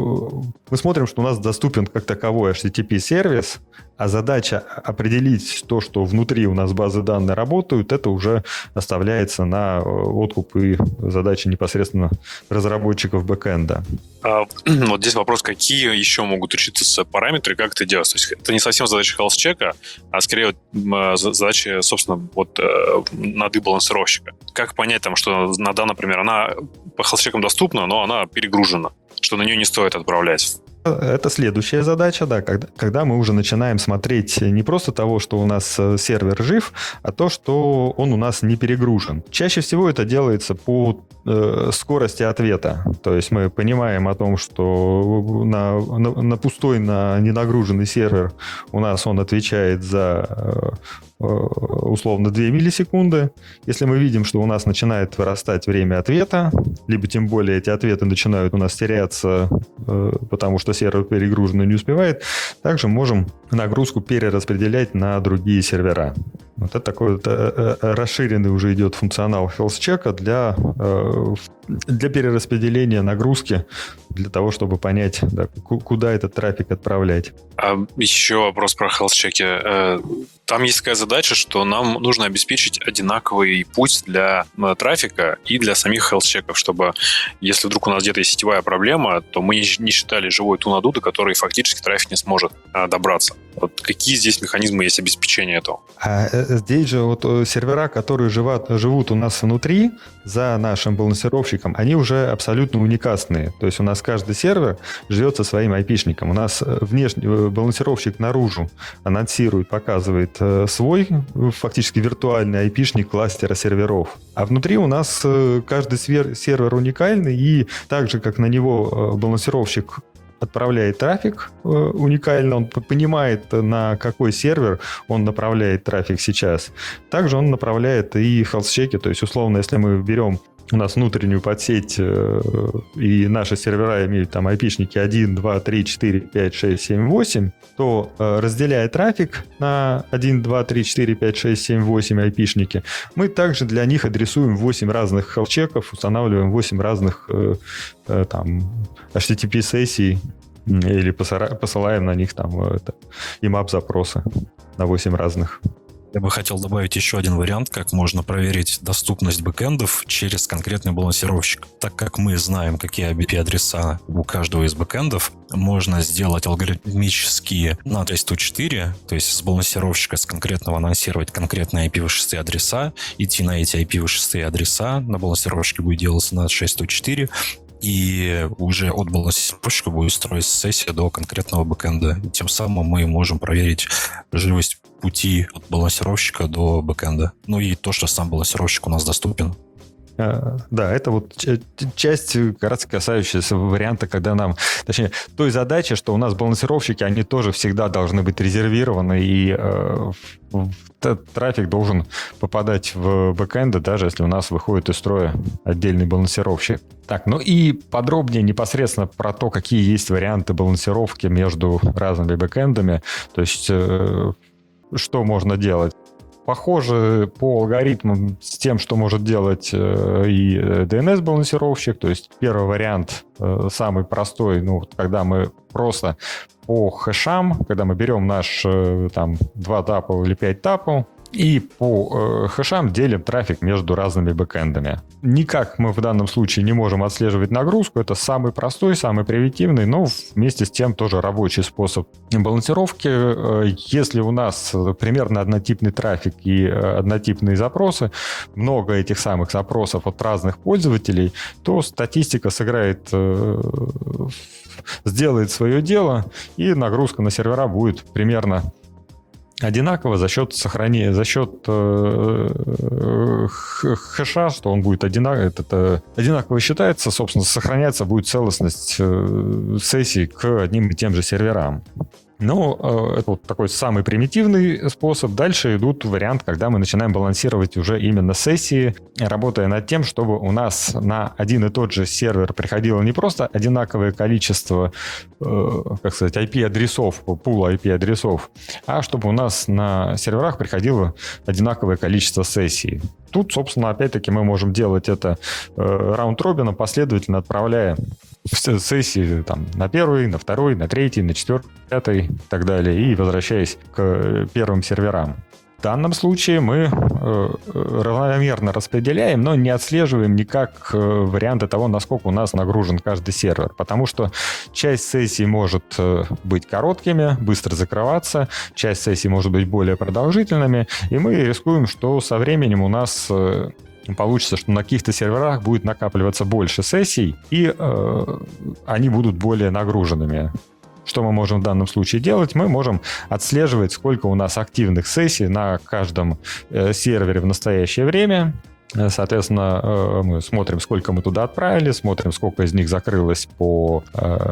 мы смотрим, что у нас доступен как таковой HTTP-сервис, а задача определить то, что внутри у нас базы данных работают, это уже оставляется на откуп и задачи непосредственно разработчиков бэкэнда. Вот здесь вопрос, какие еще могут учиться параметры, как это делать? То есть это не совсем задача health-чека, а скорее задача, собственно, нады балансировщика. Как понять, что нада, например, она по health-чекам доступна, но она перегружена, что на нее не стоит отправлять? Это следующая задача, да, когда мы уже начинаем смотреть не просто того, что у нас сервер жив, а то, что он у нас не перегружен. Чаще всего это делается по скорости ответа. То есть мы понимаем о том, что на пустой, на ненагруженный сервер у нас он отвечает за условно 2 миллисекунды. Если мы видим, что у нас начинает вырастать время ответа, либо тем более эти ответы начинают у нас теряться, потому что сервер перегружен и не успевает, также можем нагрузку перераспределять на другие сервера. Вот это такой расширенный уже идет функционал health-чека для перераспределения нагрузки, для того, чтобы понять, да, куда этот трафик отправлять. Еще вопрос про health-чеки. Там есть такая задача, что нам нужно обеспечить одинаковый путь для трафика и для самих health-чеков, чтобы, если вдруг у нас где-то есть сетевая проблема, то мы не считали живой ту наду, до которой фактически трафик не сможет добраться. Вот какие здесь механизмы есть обеспечения этого? Здесь же вот сервера, которые живут у нас внутри, за нашим балансировщиком, они уже абсолютно уникатные. То есть у нас каждый сервер живет со своим IP-шником. У нас внешний балансировщик наружу анонсирует, показывает свой фактически виртуальный IP-шник кластера серверов. А внутри у нас каждый сервер уникальный, и так же, как на него балансировщик отправляет трафик уникально, он понимает, на какой сервер он направляет трафик сейчас. Также он направляет и health-чеки, то есть, условно, если мы берем у нас внутреннюю подсеть, и наши сервера имеют там IP-шники 1, 2, 3, 4, 5, 6, 7, 8, то, разделяя трафик на 1, 2, 3, 4, 5, 6, 7, 8 IP-шники, мы также для них адресуем 8 разных health-чеков, устанавливаем 8 разных там HTTP-сессий или посылаем на них там IMAP-запросы на 8 разных. Я бы хотел добавить еще один вариант, как можно проверить доступность бэкэндов через конкретный балансировщик. Так как мы знаем, какие IP-адреса у каждого из бэкэндов, можно сделать алгоритмически на 104, то есть с балансировщика с конкретного анонсировать конкретные IPv6 адреса, идти на эти IPv6 адреса, на балансировщике будет делаться на 104, и уже от балансировщика будет строиться сессия до конкретного бэкэнда. И тем самым мы можем проверить живость пути от балансировщика до бэкэнда. Ну и то, что сам балансировщик у нас доступен. Да, это вот часть, как раз касающаяся варианта, когда нам, точнее, той задачи, что у нас балансировщики, они тоже всегда должны быть резервированы, и трафик должен попадать в бэкэнды, даже если у нас выходит из строя отдельный балансировщик. Так, ну и подробнее непосредственно про то, какие есть варианты балансировки между разными бэкэндами, то есть что можно делать. Похоже по алгоритмам с тем, что может делать и DNS-балансировщик. То есть первый вариант самый простой, когда мы просто по хэшам, когда мы берем наш там 2 тапл или 5 тапл, и по хэшам делим трафик между разными бэкэндами. Никак мы в данном случае не можем отслеживать нагрузку. Это самый простой, самый примитивный, но вместе с тем тоже рабочий способ балансировки. Если у нас примерно однотипный трафик и однотипные запросы, много этих самых запросов от разных пользователей, то статистика сделает свое дело, и нагрузка на сервера будет примерно одинаково за счет хэша, что он будет одинаково считается, собственно, сохраняться будет целостность сессий к одним и тем же серверам. Но это вот такой самый примитивный способ. Дальше идут варианты, когда мы начинаем балансировать уже именно сессии, работая над тем, чтобы у нас на один и тот же сервер приходило не просто одинаковое количество, IP-адресов, пула IP-адресов, а чтобы у нас на серверах приходило одинаковое количество сессий. Тут, собственно, опять-таки мы можем делать это раунд-робином, последовательно отправляя сессии там, на первый, на второй, на третий, на четвертый, пятый и так далее, и возвращаясь к первым серверам. В данном случае мы равномерно распределяем, но не отслеживаем никак варианты того, насколько у нас нагружен каждый сервер, потому что часть сессий может быть короткими, быстро закрываться, часть сессий может быть более продолжительными, и мы рискуем, что со временем у нас получится, что на каких-то серверах будет накапливаться больше сессий, и они будут более нагруженными. Что мы можем в данном случае делать? Мы можем отслеживать, сколько у нас активных сессий на каждом сервере в настоящее время. Соответственно, мы смотрим, сколько мы туда отправили, смотрим, сколько из них закрылось по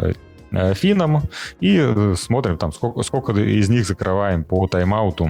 финам, и смотрим, там, сколько из них закрываем по тайм-ауту,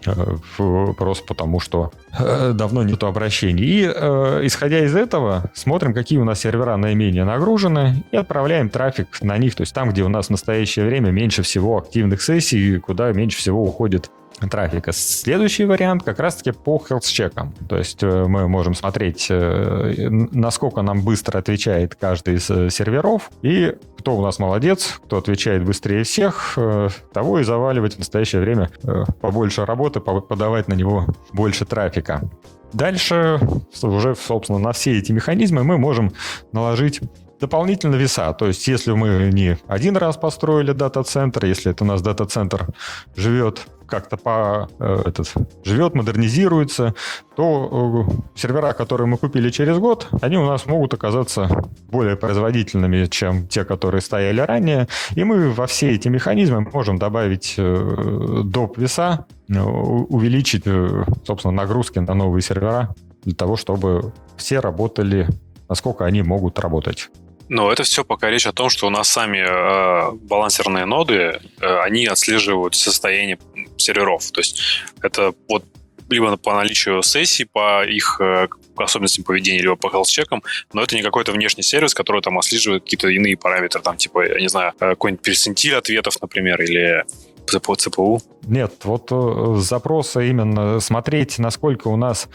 просто потому что давно нету обращений. И исходя из этого, смотрим, какие у нас сервера наименее нагружены, и отправляем трафик на них, то есть там, где у нас в настоящее время меньше всего активных сессий, куда меньше всего уходит трафика. Следующий вариант как раз-таки по health-чекам. То есть мы можем смотреть, насколько нам быстро отвечает каждый из серверов, и кто у нас молодец, кто отвечает быстрее всех, того и заваливать в настоящее время побольше работы, подавать на него больше трафика. Дальше уже, собственно, на все эти механизмы мы можем наложить дополнительно веса. То есть если мы не один раз построили дата-центр, если это у нас дата-центр живет как-то живет, модернизируется, то сервера, которые мы купили через год, они у нас могут оказаться более производительными, чем те, которые стояли ранее. И мы во все эти механизмы можем добавить доп. Веса, увеличить, собственно, нагрузки на новые сервера для того, чтобы все работали, насколько они могут работать. Но это все пока речь о том, что у нас сами балансерные ноды, они отслеживают состояние серверов. То есть это вот либо по наличию сессий, по их особенностям поведения, либо по health-чекам, но это не какой-то внешний сервис, который там отслеживает какие-то иные параметры, там, типа, я не знаю, какой-нибудь перцентиль ответов, например, или по ЦПУ? Нет, вот запросы именно смотреть, насколько у нас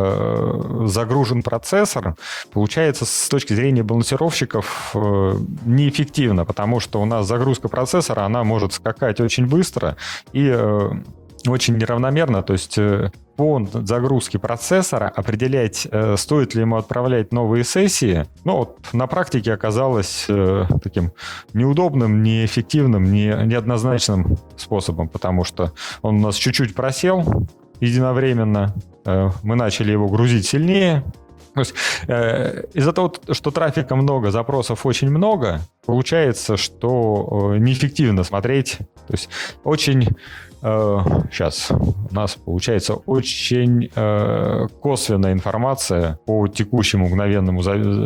загружен процессор, получается с точки зрения балансировщиков неэффективно, потому что у нас загрузка процессора, она может скакать очень быстро и очень неравномерно, то есть по загрузке процессора определять, стоит ли ему отправлять новые сессии, ну, вот на практике оказалось таким неудобным, неэффективным, неоднозначным способом, потому что он у нас чуть-чуть просел единовременно, мы начали его грузить сильнее. То есть из-за того, что трафика много, запросов очень много, получается, что неэффективно смотреть. То есть очень... Сейчас у нас получается очень косвенная информация по текущему мгновенному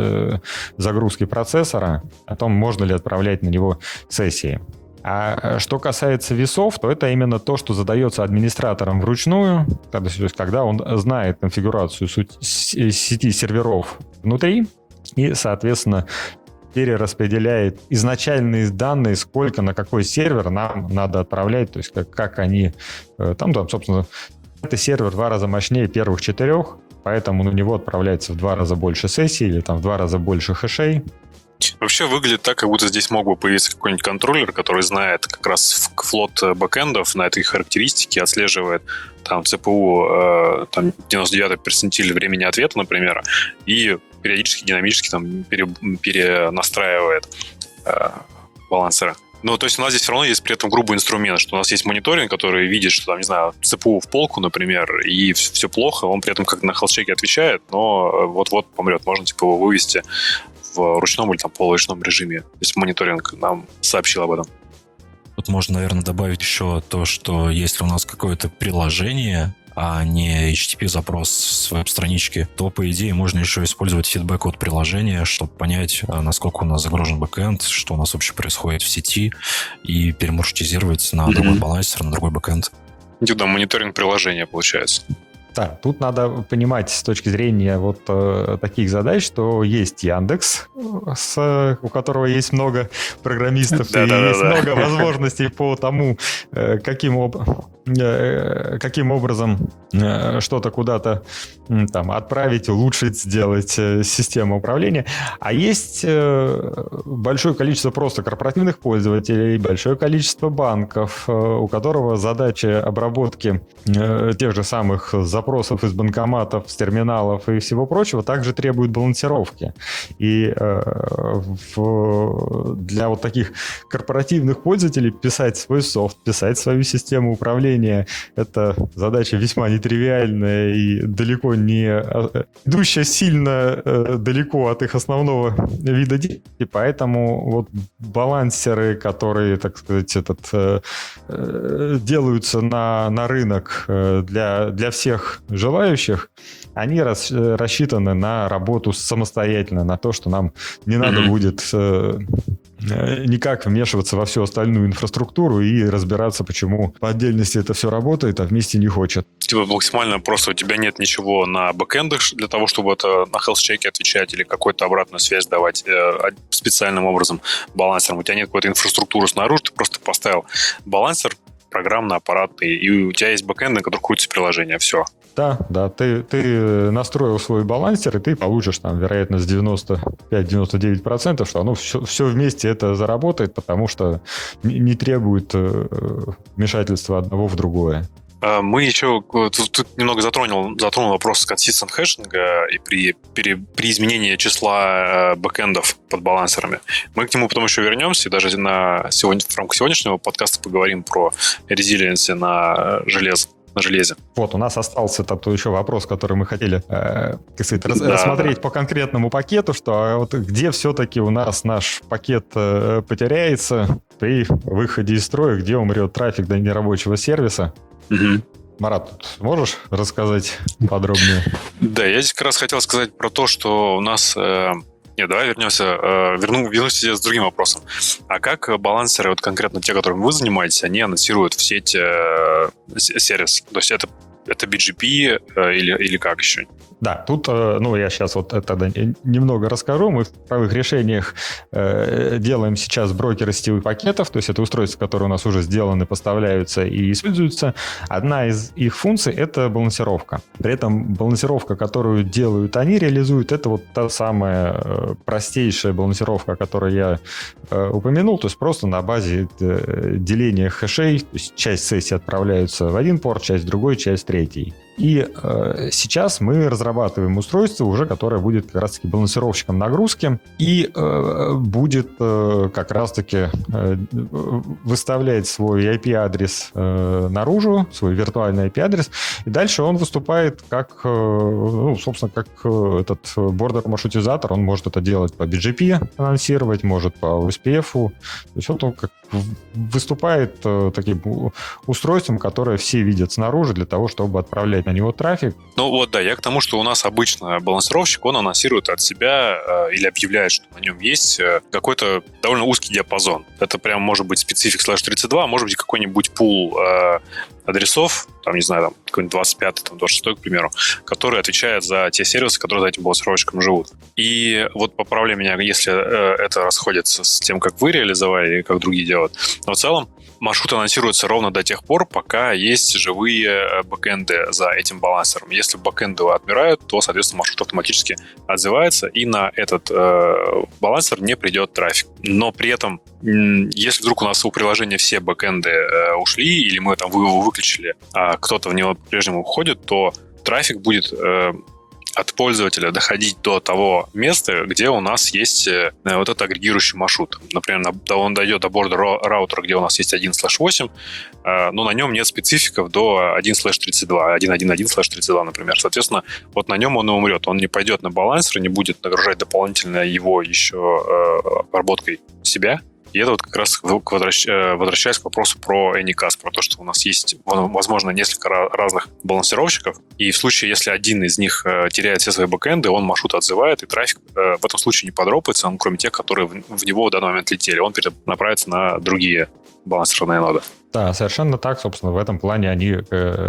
загрузке процессора о том, можно ли отправлять на него сессии. А что касается весов, то это именно то, что задается администратором вручную, то есть когда он знает конфигурацию сети серверов внутри и, соответственно, перераспределяет изначальные данные, сколько на какой сервер нам надо отправлять, то есть как они... Там, собственно, этот сервер в 2 раза мощнее первых 4, поэтому на него отправляется в 2 раза больше сессий или там в 2 раза больше хэшей. Вообще выглядит так, как будто здесь мог бы появиться какой-нибудь контроллер, который знает как раз флот бэкэндов на этой характеристике, отслеживает там ЦПУ, там 99-й перцентиль времени ответа, например, и периодически, динамически там перенастраивает балансеры. Ну, то есть у нас здесь все равно есть при этом грубый инструмент, что у нас есть мониторинг, который видит, что там, не знаю, ЦПУ в полку, например, и все плохо, он при этом как на health-чеке отвечает, но вот-вот помрет, можно типа его вывести в ручном или там полуручном режиме. То есть мониторинг нам сообщил об этом. Тут можно, наверное, добавить еще то, что если у нас какое-то приложение, а не HTTP-запрос с веб-странички, то, по идее, можно еще использовать фидбэк от приложения, чтобы понять, насколько у нас загружен бэкэнд, что у нас вообще происходит в сети, и перемаршрутизировать на другой балансер, на другой бэкэнд. Да, мониторинг приложения получается. Да, тут надо понимать с точки зрения вот таких задач, что есть Яндекс, у которого есть много программистов и есть много возможностей по тому, каким образом что-то куда-то там отправить, улучшить, сделать систему управления. А есть большое количество просто корпоративных пользователей, большое количество банков, у которого задача обработки тех же самых запросов из банкоматов, с терминалов и всего прочего также требует балансировки. И для вот таких корпоративных пользователей писать свой софт, писать свою систему управления — это задача весьма нетривиальная и далеко не идущая сильно далеко от их основного вида деятельности. Поэтому вот балансеры, которые, так сказать, делаются на рынок для всех желающих, они рассчитаны на работу самостоятельно, на то, что нам не надо будет никак вмешиваться во всю остальную инфраструктуру и разбираться, почему по отдельности это все работает, а вместе не хочет. Типа максимально просто у тебя нет ничего на бэкэндах для того, чтобы это на health-чеке отвечать или какую-то обратную связь давать специальным образом балансером. У тебя нет какой-то инфраструктуры снаружи, ты просто поставил балансер программно-аппаратный, и у тебя есть бэкэнд, на котором крутится приложение, все. Да, ты настроил свой балансер, и ты получишь там вероятность 95-99%, что оно все вместе это заработает, потому что не требует вмешательства одного в другое. Мы еще тут немного затронул вопрос consistent хэшинга и при изменении числа бэкэндов под балансерами. Мы к нему потом еще вернемся, и даже в рамках сегодняшнего подкаста поговорим про resilience на железе. Вот, у нас остался тут еще вопрос, который мы хотели рассмотреть по конкретному пакету, что вот где все-таки у нас наш пакет потеряется при выходе из строя, где умрет трафик до нерабочего сервиса. Угу. Марат, тут можешь рассказать подробнее? Да, я здесь как раз хотел сказать про то, что у нас... давай вернусь с другим вопросом. А как балансеры, вот конкретно те, которыми вы занимаетесь, они анонсируют в сеть сервис? То есть это BGP или как еще? Да, тут, я сейчас вот тогда немного расскажу. Мы в правых решениях делаем сейчас брокеры сетевых пакетов, то есть это устройства, которые у нас уже сделаны, поставляются и используются. Одна из их функций — это балансировка. При этом балансировка, которую делают они, реализуют, это вот та самая простейшая балансировка, о которой я упомянул, то есть просто на базе деления хэшей, то есть часть сессий отправляются в один порт, часть в другой, часть в третий. И сейчас мы разрабатываем устройство уже, которое будет как раз-таки балансировщиком нагрузки и будет как раз-таки выставлять свой IP-адрес наружу, свой виртуальный IP-адрес, и дальше он выступает как, собственно, как этот бордер-маршрутизатор. Он может это делать по BGP анонсировать, может по OSPF. То есть вот он как выступает таким устройством, которое все видят снаружи для того, чтобы отправлять на него трафик. Ну вот, да, я к тому, что у нас обычно балансировщик, он анонсирует от себя или объявляет, что на нем есть какой-то довольно узкий диапазон. Это прям может быть специфик /32, а может быть какой-нибудь пул адресов, там, не знаю, там, какой-нибудь 25, там, 26, к примеру, который отвечает за те сервисы, которые за этим балансировщиком живут. И вот поправляй меня, если это расходится с тем, как вы реализовали и как другие делают. Но в целом маршрут анонсируется ровно до тех пор, пока есть живые бэкэнды за этим балансером. Если бэкэнды отмирают, то, соответственно, маршрут автоматически отзывается, и на этот балансер не придет трафик. Но при этом, если вдруг у нас у приложения все бэкэнды ушли, или мы там его выключили, а кто-то в него по-прежнему уходит, то трафик будет от пользователя доходить до того места, где у нас есть вот этот агрегирующий маршрут. Например, он дойдет до борда раутера, где у нас есть 1/8, но на нем нет спецификов до 1/32, 1.1.1/32, например. Соответственно, вот на нем он и умрет. Он не пойдет на балансер, не будет нагружать дополнительно его еще обработкой себя. И это вот как раз возвращаясь к вопросу про Anycast, про то, что у нас есть, возможно, несколько разных балансировщиков, и в случае, если один из них теряет все свои бэкэнды, он маршрут отзывает, и трафик в этом случае не подропается, кроме тех, которые в него в данный момент летели. Он направится на другие балансированные ноды. Да, совершенно так. Собственно, в этом плане они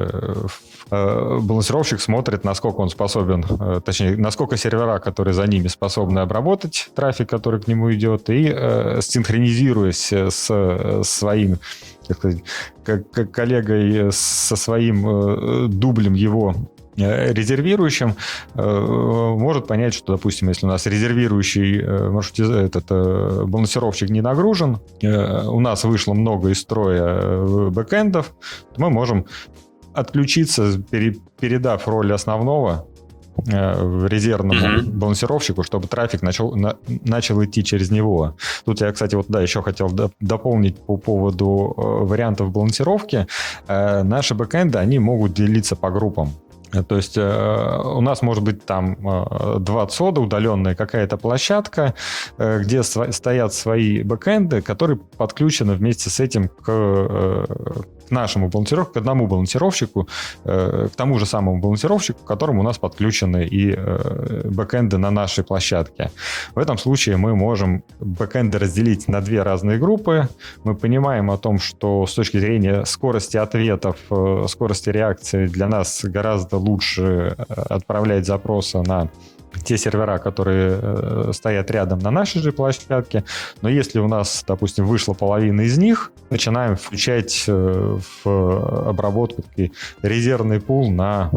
балансировщик смотрит, насколько он способен, точнее, насколько сервера, которые за ними способны обработать трафик, который к нему идет, и синхронизируясь с своим, так сказать, коллегой, со своим дублем его резервирующим, может понять, что, допустим, если у нас резервирующий балансировщик не нагружен, у нас вышло много из строя бэкэндов, то мы можем отключиться, передав роль основного резервному балансировщику, чтобы трафик начал идти через него. Тут я, кстати, еще хотел дополнить по поводу вариантов балансировки. Наши бэкэнды, они могут делиться по группам. То есть у нас может быть там 2 ЦОДа, удаленная какая-то площадка, где стоят свои бэкэнды, которые подключены вместе с этим к нашему балансировщику, к одному балансировщику, к тому же самому балансировщику, к которому у нас подключены и бэкэнды на нашей площадке. В этом случае мы можем бэкэнды разделить на 2 разные группы. Мы понимаем о том, что с точки зрения скорости ответов, скорости реакции для нас гораздо лучше отправлять запросы на те сервера, которые стоят рядом на нашей же площадке. Но если у нас, допустим, вышла половина из них, начинаем включать в обработку такой резервный пул на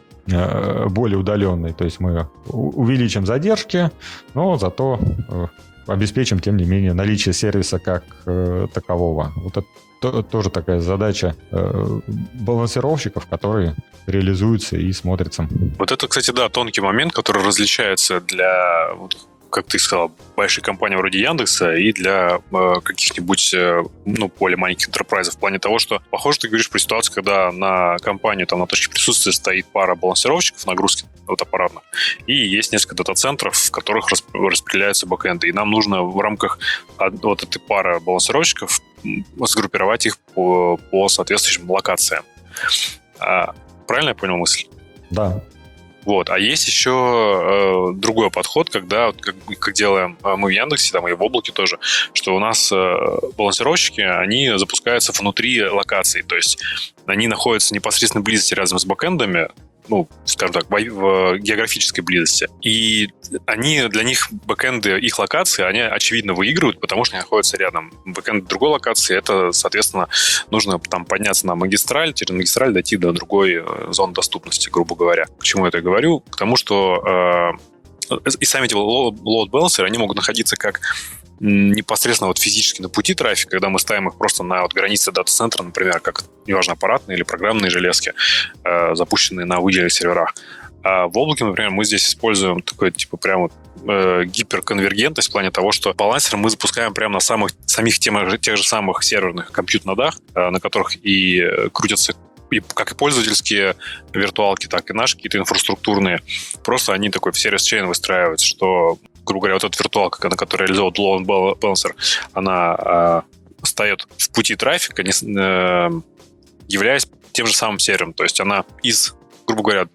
более удаленный. То есть мы увеличим задержки, но зато обеспечим, тем не менее, наличие сервиса как такового. Вот это тоже такая задача балансировщиков, которые реализуются и смотрятся. Вот это, кстати, да, тонкий момент, который различается для, как ты сказал, больших компаний вроде Яндекса и для каких-нибудь, более маленьких enterprise, в плане того, что, похоже, ты говоришь про ситуацию, когда на компанию, там, на точке присутствия стоит пара балансировщиков нагрузки аппаратных, и есть несколько дата-центров, в которых распределяются бэкэнды, и нам нужно в рамках вот этой пары балансировщиков сгруппировать их по соответствующим локациям. Правильно я понял мысль? Да. Вот. А есть еще другой подход, когда, как делаем мы в Яндексе, там и в облаке тоже, что у нас балансировщики, они запускаются внутри локаций, то есть они находятся в непосредственной близости рядом с бэкэндами, ну, скажем так, в географической близости. И для них бэкэнды их локации, они очевидно выигрывают, потому что они находятся рядом. Бэкэнд другой локации, это, соответственно, нужно там подняться на магистраль, через магистраль дойти до другой зоны доступности, грубо говоря. К чему я это говорю? К тому, что и сами эти load balancer, они могут находиться как непосредственно вот физически на пути трафика, когда мы ставим их просто на вот границе дата-центра, например, как, неважно, аппаратные или программные железки, запущенные на выделенных серверах. А в облаке, например, мы здесь используем такой, типа, прям гиперконвергентность в плане того, что балансер мы запускаем прямо на самих тех же самых серверных компьют-нодах, на которых и крутятся как и пользовательские виртуалки, так и наши какие-то инфраструктурные. Просто они такой в сервис-чейн выстраиваются, что, грубо говоря, вот эта виртуалка, на которой реализован load balancer, она встает в пути трафика, являясь тем же самым сервером. То есть она грубо говоря,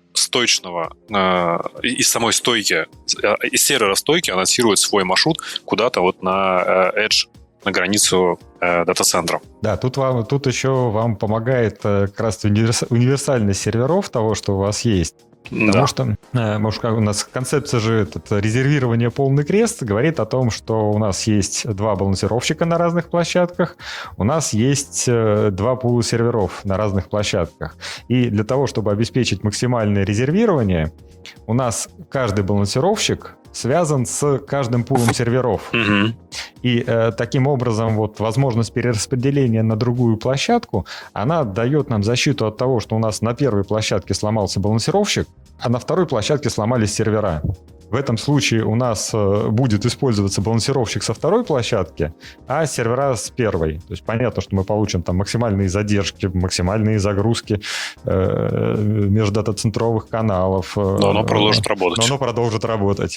из самой стойки, из сервера стойки анонсирует свой маршрут куда-то вот на edge, на границу дата-центра. Да, тут еще вам помогает как раз универсальность серверов того, что у вас есть. Потому что, может, у нас концепция же резервирования полный крест говорит о том, что у нас есть 2 балансировщика на разных площадках, у нас есть 2 пула серверов на разных площадках. И для того, чтобы обеспечить максимальное резервирование, у нас каждый балансировщик связан с каждым пулом серверов. И таким образом вот возможность перераспределения на другую площадку, она дает нам защиту от того, что у нас на первой площадке сломался балансировщик, а на второй площадке сломались сервера. В этом случае у нас будет использоваться балансировщик со второй площадки, а сервера с первой. То есть понятно, что мы получим там максимальные задержки, максимальные загрузки междатацентровых каналов. Но оно продолжит работать. Но оно продолжит работать.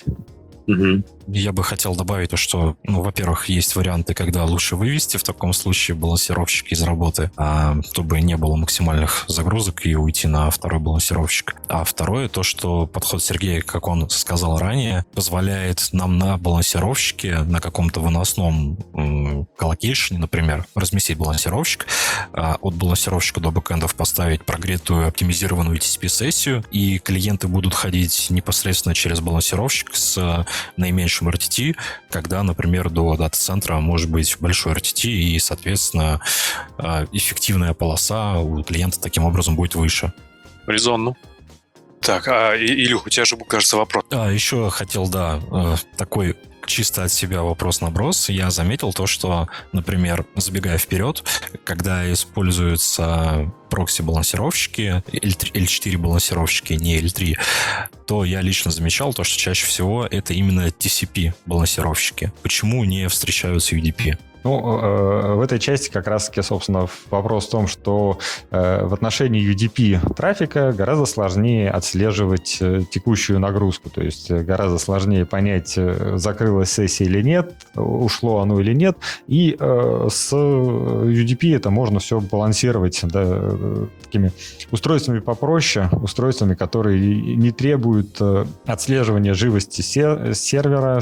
Я бы хотел добавить то, что, во-первых, есть варианты, когда лучше вывести в таком случае балансировщик из работы, чтобы не было максимальных загрузок и уйти на второй балансировщик. А второе, то, что подход Сергея, как он сказал ранее, позволяет нам на балансировщике, на каком-то выносном коллокейшене, например, разместить балансировщик, от балансировщика до бэкэндов поставить прогретую оптимизированную TCP-сессию, и клиенты будут ходить непосредственно через балансировщик с наименьшим RTT, когда, например, до дата-центра может быть большой RTT, и, соответственно, эффективная полоса у клиента таким образом будет выше. Резонно. Так, Илюх, у тебя же, кажется, вопрос. Еще хотел, такой чисто от себя вопрос-наброс. Я заметил то, что, например, забегая вперед, когда используются прокси-балансировщики, L4 балансировщики, не L3, то я лично замечал то, что чаще всего это именно TCP-балансировщики. Почему не встречаются UDP? В этой части как раз-таки, собственно, вопрос в том, что в отношении UDP трафика гораздо сложнее отслеживать текущую нагрузку. То есть гораздо сложнее понять, закрылась сессия или нет, ушло оно или нет. И с UDP это можно все балансировать такими устройствами попроще, устройствами, которые не требуют отслеживания живости сервера,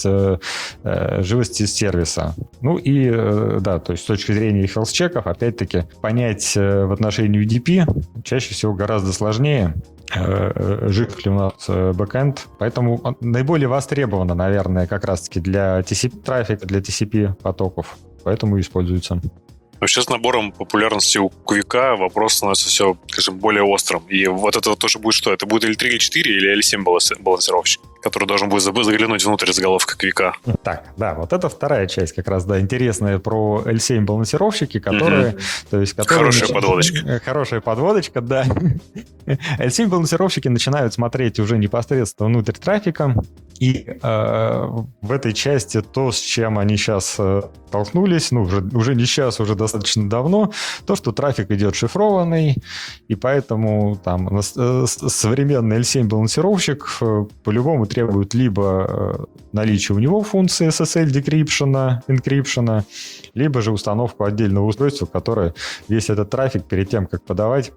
живости сервиса. То есть с точки зрения health-чеков, опять-таки, понять в отношении UDP чаще всего гораздо сложнее, жив ли у нас бэкэнд. Поэтому наиболее востребовано, наверное, как раз-таки для TCP-трафика, для TCP-потоков. Поэтому и используется. Вообще с набором популярности у Квика вопрос становится все, скажем, более острым. И вот это тоже будет что? Это будет L3, L4 или L7 балансировщик, который должен будет заглянуть внутрь заголовка Квика? Так, да, вот это вторая часть как раз, интересная про L7 балансировщики, которые... Хорошая подводочка. Хорошая подводочка, да. L7 балансировщики начинают смотреть уже непосредственно внутрь трафика, и в этой части то, с чем они сейчас столкнулись, уже не сейчас, уже достаточно давно, то, что трафик идет шифрованный, и поэтому там современный L7 балансировщик по-любому требует либо наличия у него функции SSL encryption, либо же установку отдельного устройства, которое весь этот трафик перед тем, как подавать,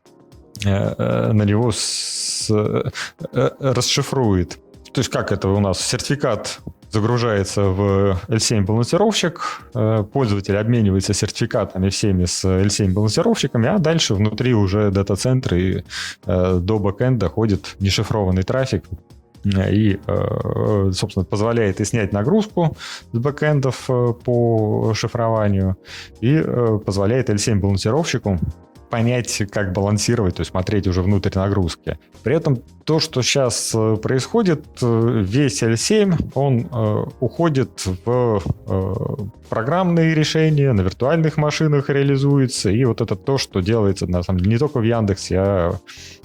на него расшифрует. То есть как это у нас? Сертификат загружается в L7 балансировщик, пользователь обменивается сертификатами всеми с L7 балансировщиками, а дальше внутри уже дата-центра и до бэкэнда ходит нешифрованный трафик и, собственно, позволяет и снять нагрузку с бэкэндов по шифрованию, и позволяет L7 балансировщику понять, как балансировать, то есть смотреть уже внутрь нагрузки. При этом то, что сейчас происходит, весь L7, он уходит в программные решения, на виртуальных машинах реализуется, и вот это то, что делается, на самом деле, не только в Яндексе, а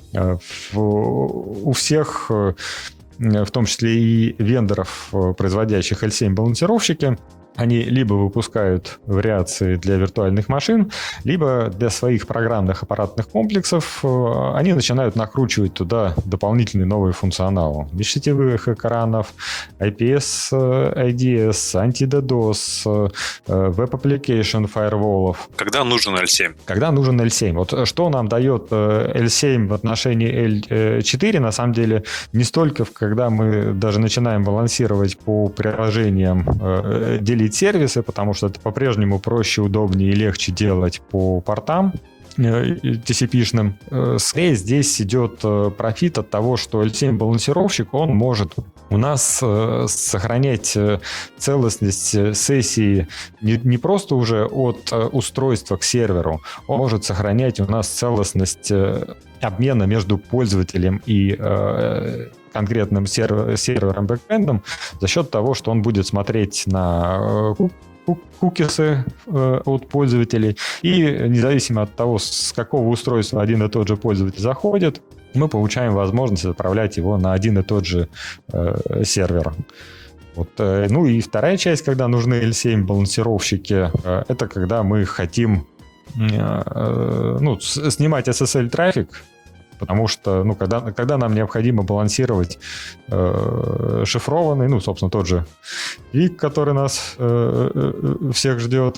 у всех, в том числе и вендоров, производящих L7 балансировщики. Они либо выпускают вариации для виртуальных машин, либо для своих программных аппаратных комплексов они начинают накручивать туда дополнительный новый функционал. Межсетевых экранов, IPS, IDS, anti-DDoS, Web Application Firewall. Когда нужен L7? Когда нужен L7. Вот что нам дает L7 в отношении L4, на самом деле, не столько, когда мы даже начинаем балансировать по приложениям, делить сервисы, потому что это по-прежнему проще, удобнее и легче делать по портам TCP-шным. Скорее здесь идет профит от того, что L7 балансировщик, он может у нас сохранять целостность сессии не просто уже от устройства к серверу, он может сохранять у нас целостность обмена между пользователем и конкретным сервером бэкэндом за счет того, что он будет смотреть на кукисы от пользователей, и независимо от того, с какого устройства один и тот же пользователь заходит, мы получаем возможность отправлять его на один и тот же сервер. Вот. Ну и вторая часть, когда нужны L7 балансировщики, это когда мы хотим снимать SSL трафик, потому что, когда нам необходимо балансировать шифрованный, собственно, тот же ВИК, который нас всех ждет,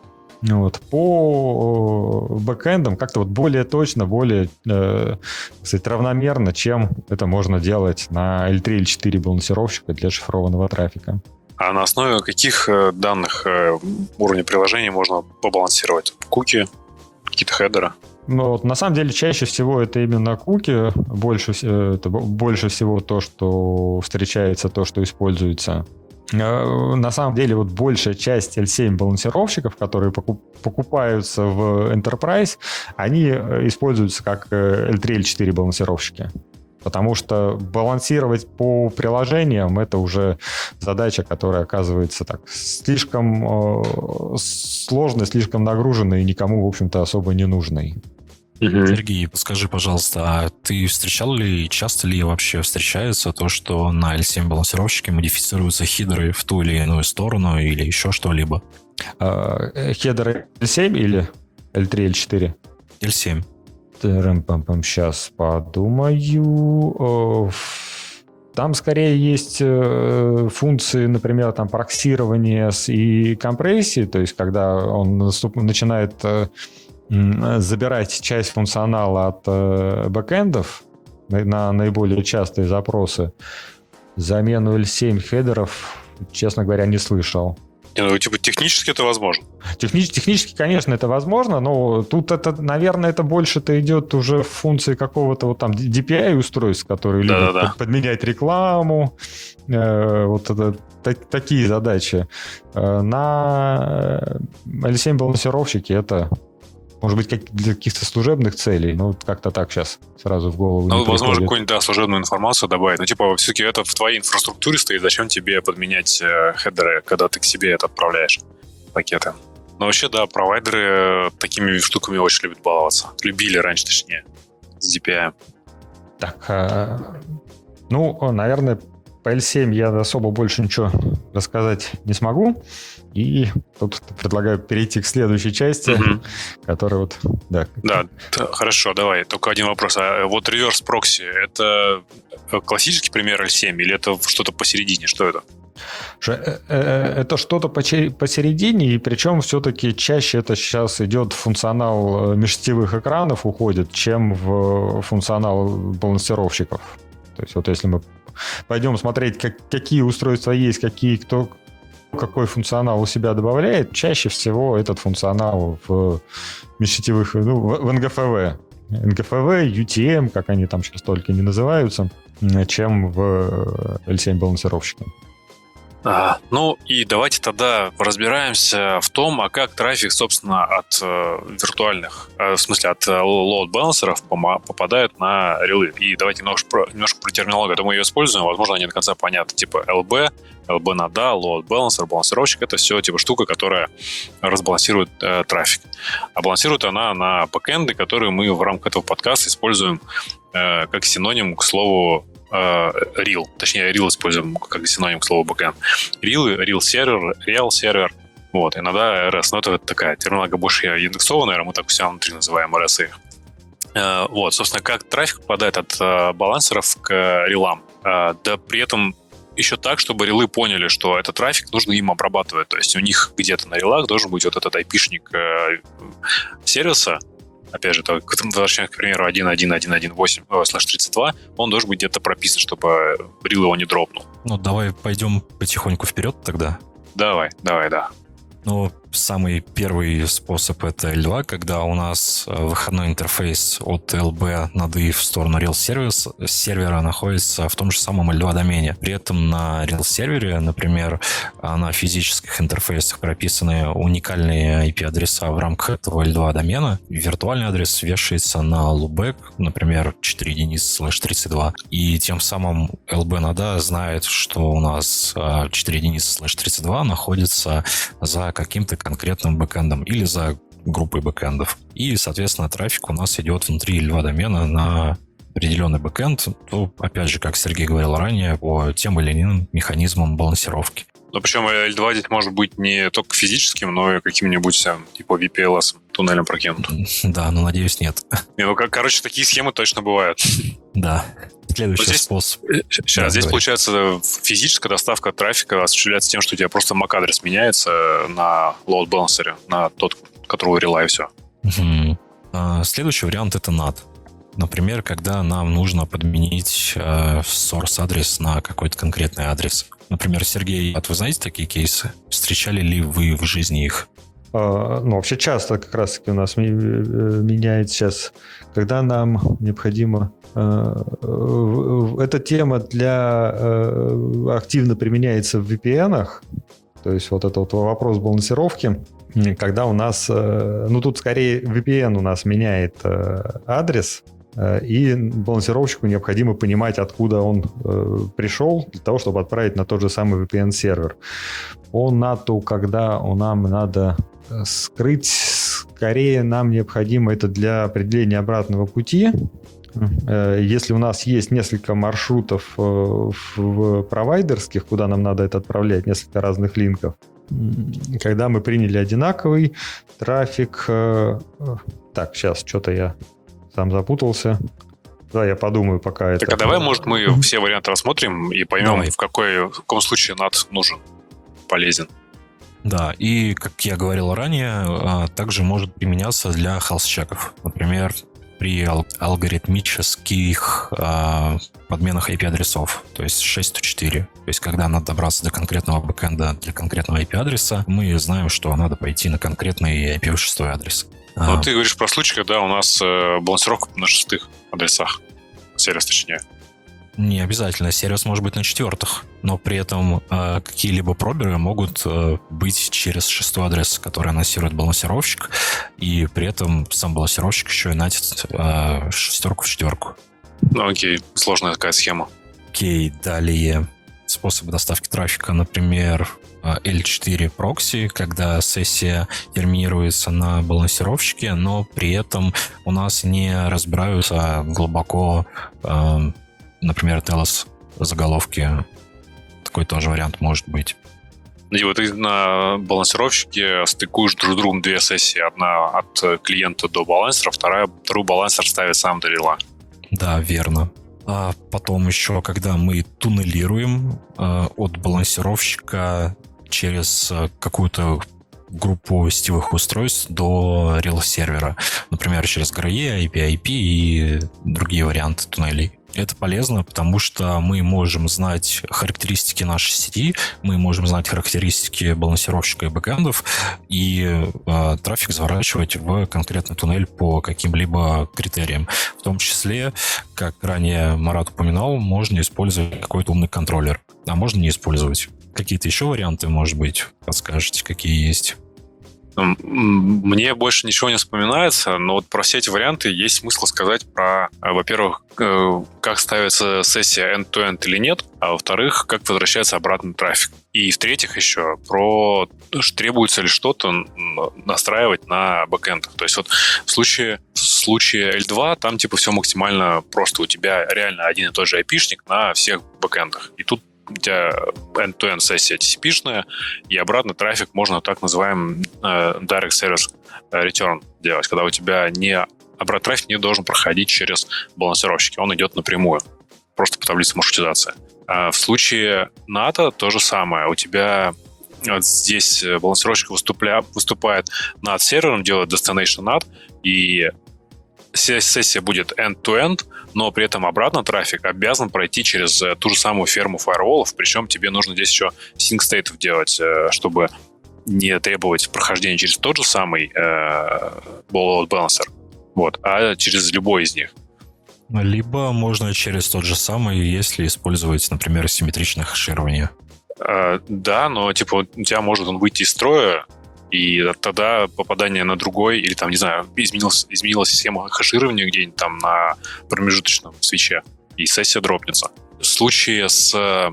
по бэкэндам как-то более точно, более, кстати, равномерно, чем это можно делать на L3, L4 балансировщика для шифрованного трафика. А на основе каких данных уровня приложения можно побалансировать? Куки, какие-то хедеры? На самом деле чаще всего это именно куки, больше всего то, что встречается, то, что используется. На самом деле большая часть L7 балансировщиков, которые покупаются в Enterprise, они используются как L3, L4 балансировщики. Потому что балансировать по приложениям — это уже задача, которая оказывается слишком сложной, слишком нагруженной и никому, в общем-то, особо не нужной. Сергей, подскажи, пожалуйста, а ты встречал ли, часто ли вообще встречается то, что на L7 балансировщике модифицируются хедеры в ту или иную сторону или еще что-либо? Хедеры L7 или L3, L4? L7. Сейчас подумаю. Там скорее есть функции, например, проксирования и компрессии, то есть когда он начинает забирать часть функционала от бэкэндов на наиболее частые запросы. Замену L7 хедеров, честно говоря, не слышал. Технически это возможно? Технически, конечно, это возможно, но тут наверное, это больше-то идет уже в функции какого-то DPI-устройств, которые любят подменять рекламу, такие задачи. На L7 балансировщике это, может быть, для каких-то служебных целей, как-то так сейчас сразу в голову не возможно, приходит. какую-нибудь, служебную информацию добавить. Все-таки это в твоей инфраструктуре стоит, зачем тебе подменять хедеры, когда ты к себе это отправляешь, пакеты. Но вообще, провайдеры такими штуками очень любят баловаться. Любили раньше, точнее, с DPI. Так, наверное, по L7 я особо больше ничего рассказать не смогу. И тут предлагаю перейти к следующей части, которая Да, хорошо, давай. Только один вопрос. А реверс прокси — это классический пример L7 или это что-то посередине? Что это? Это что-то посередине, и причем все-таки чаще это сейчас идет в функционал межсетевых экранов уходит, чем в функционал балансировщиков. То есть если мы пойдем смотреть, какие устройства есть, кто какой функционал у себя добавляет, чаще всего этот функционал в межсетевых, в НГФВ. НГФВ, UTM, как они там сейчас только не называются, чем в L7 балансировщике. Ну и давайте тогда разбираемся в том, а как трафик, собственно, от виртуальных, в смысле от лоуд-балансеров попадает на релы. И давайте немножко про терминологию. Я думаю, ее используем, возможно, не до конца понятно. Типа LB нода, лоуд-балансер, балансировщик — это все типа штука, которая разбалансирует трафик. А балансирует она на бэкэнды, которые мы в рамках этого подкаста используем как синоним к слову real. Точнее, real используем как синоним к слову backend. Real сервер, real сервер. Вот, иногда RS. Но это такая терминология больше индексованная, мы так все внутри называем RS. Вот, собственно, как трафик попадает от балансеров к релам. Да при этом еще так, чтобы релы поняли, что этот трафик нужно им обрабатывать. То есть у них где-то на релах должен быть вот этот IP-шник сервиса. Опять же, возвращаясь, к примеру, 1.1.1.1.8/32, он должен быть где-то прописан, чтобы рил его не дропнул. Ну, давай пойдем потихоньку вперед тогда. Давай, да. Ну, самый первый способ — это L2, когда у нас выходной интерфейс от LB ноды в сторону сервера находится в том же самом L2 домене. При этом на сервере, например, на физических интерфейсах прописаны уникальные IP-адреса в рамках этого L2 домена. Виртуальный адрес вешается на loopback, например, 4 и тем самым LB нода знает, что у нас 4 находится за каким-то конкретным бэкэндом или за группой бэкэндов. И, соответственно, трафик у нас идет внутри L2 домена на определенный бэкэнд, то, опять же, как Сергей говорил ранее, по тем или иным механизмам балансировки. Но причем L2 здесь может быть не только физическим, но и каким-нибудь типа VPLS туннелем прокинутым. Да, но, надеюсь, нет. Короче, такие схемы точно бывают. Да. Следующий способ. Здесь, получается, физическая доставка трафика осуществляется тем, что у тебя просто MAC-адрес меняется на load-балансере, на тот, которого рела, и все. Следующий вариант — это NAT. Например, когда нам нужно подменить source-адрес на какой-то конкретный адрес. Например, Сергей, вы знаете такие кейсы? Встречали ли вы в жизни их? Вообще часто как раз-таки у нас меняет сейчас, когда нам необходимо... Эта тема активно применяется в VPN-ах, то есть вот это вот вопрос балансировки, когда у нас... тут скорее VPN у нас меняет адрес, и балансировщику необходимо понимать, откуда он пришел, для того, чтобы отправить на тот же самый VPN-сервер. По NAT, когда нам надо скрыть, скорее нам необходимо это для определения обратного пути. Если у нас есть несколько маршрутов в провайдерских, куда нам надо это отправлять, несколько разных линков, когда мы приняли одинаковый трафик... Так, сейчас что-то я сам запутался. Да, я подумаю, пока это... Так, а давай, может, мы все варианты рассмотрим и поймем, в каком случае NAT нужен, полезен. Да, и, как я говорил ранее, также может применяться для health-чеков. Например, при алгоритмических подменах IP-адресов, то есть 604. То есть, когда надо добраться до конкретного бэкэнда для конкретного IP-адреса, мы знаем, что надо пойти на конкретный IPv6 адрес. Но ты говоришь про случай, когда у нас балансировка на 6 адресах. Сервис, точнее. Не обязательно. Сервис может быть на 4, но при этом какие-либо проберы могут быть через 6 адрес, который анонсирует балансировщик, и при этом сам балансировщик еще и натит 6 в 4. Ну, окей, сложная такая схема. Окей, далее способы доставки трафика, например, L4 прокси, когда сессия терминируется на балансировщике, но при этом у нас не разбираются глубоко, например, TLS заголовки. Такой тоже вариант может быть. И вот ты на балансировщике стыкуешь друг с другом две сессии. Одна от клиента до балансера, вторую балансер ставит сам до рела. Да, верно. А потом еще, когда мы туннелируем от балансировщика через какую-то группу сетевых устройств до рел-сервера. Например, через GRE, API-IP и другие варианты туннелей. Это полезно, потому что мы можем знать характеристики нашей сети, мы можем знать характеристики балансировщика и бэкэндов, и трафик заворачивать в конкретный туннель по каким-либо критериям. В том числе, как ранее Марат упоминал, можно использовать какой-то умный контроллер, а можно не использовать. Какие-то еще варианты, может быть, подскажете, какие есть? Мне больше ничего не вспоминается, но вот про все эти варианты есть смысл сказать про, во-первых, как ставится сессия end-to-end или нет, а во-вторых, как возвращается обратный трафик. И в-третьих еще про требуется ли что-то настраивать на бэкэндах. То есть вот в случае L2 там типа все максимально просто. У тебя реально один и тот же IP-шник на всех бэкэндах. И тут у тебя end-to-end сессия TCP-шная, и обратный трафик можно так называемый Direct Service Return делать, когда у тебя обратный трафик не должен проходить через балансировщики, он идет напрямую, просто по таблице маршрутизации. А в случае NAT то же самое. У тебя вот здесь балансировщик выступает над сервером, делает Destination NAT, и сессия будет end-to-end, но при этом обратно трафик обязан пройти через ту же самую ферму фаерволов, причем тебе нужно здесь еще sync state делать, чтобы не требовать прохождения через тот же самый load balancer, вот, а через любой из них. Либо можно через тот же самый, если использовать, например, симметричное хеширование. Да, но типа у тебя может он выйти из строя, и тогда попадание на другой, или там, не знаю, изменилась система хеширования где-нибудь там на промежуточном свитче, и сессия дропнется. В случае с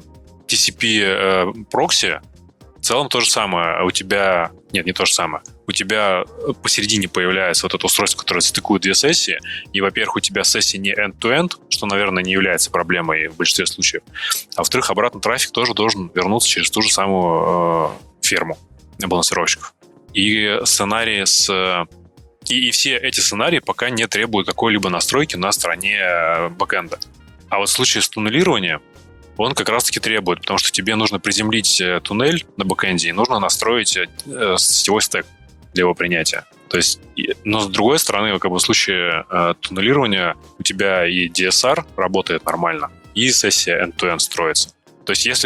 TCP прокси в целом то же самое. У тебя... Нет, не то же самое. У тебя посередине появляется вот это устройство, которое стыкует две сессии, и, во-первых, у тебя сессия не end-to-end, что, наверное, не является проблемой в большинстве случаев, а во-вторых, обратный трафик тоже должен вернуться через ту же самую ферму балансировщиков. И сценарии и все эти сценарии пока не требуют какой-либо настройки на стороне бэкэнда. А вот в случае с туннелированием он как раз-таки требует, потому что тебе нужно приземлить туннель на бэкэнде и нужно настроить сетевой стек для его принятия. То есть, но с другой стороны, как бы в случае туннелирования у тебя и DSR работает нормально, и сессия end-to-end строится. То есть, если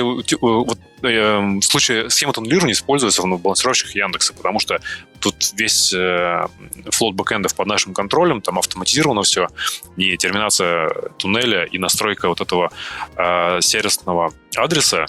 в случае схема туннелирования используется в балансировщиках Яндекса, потому что тут весь флот бэкэндов под нашим контролем, там автоматизировано все, и терминация туннеля, и настройка вот этого сервисного адреса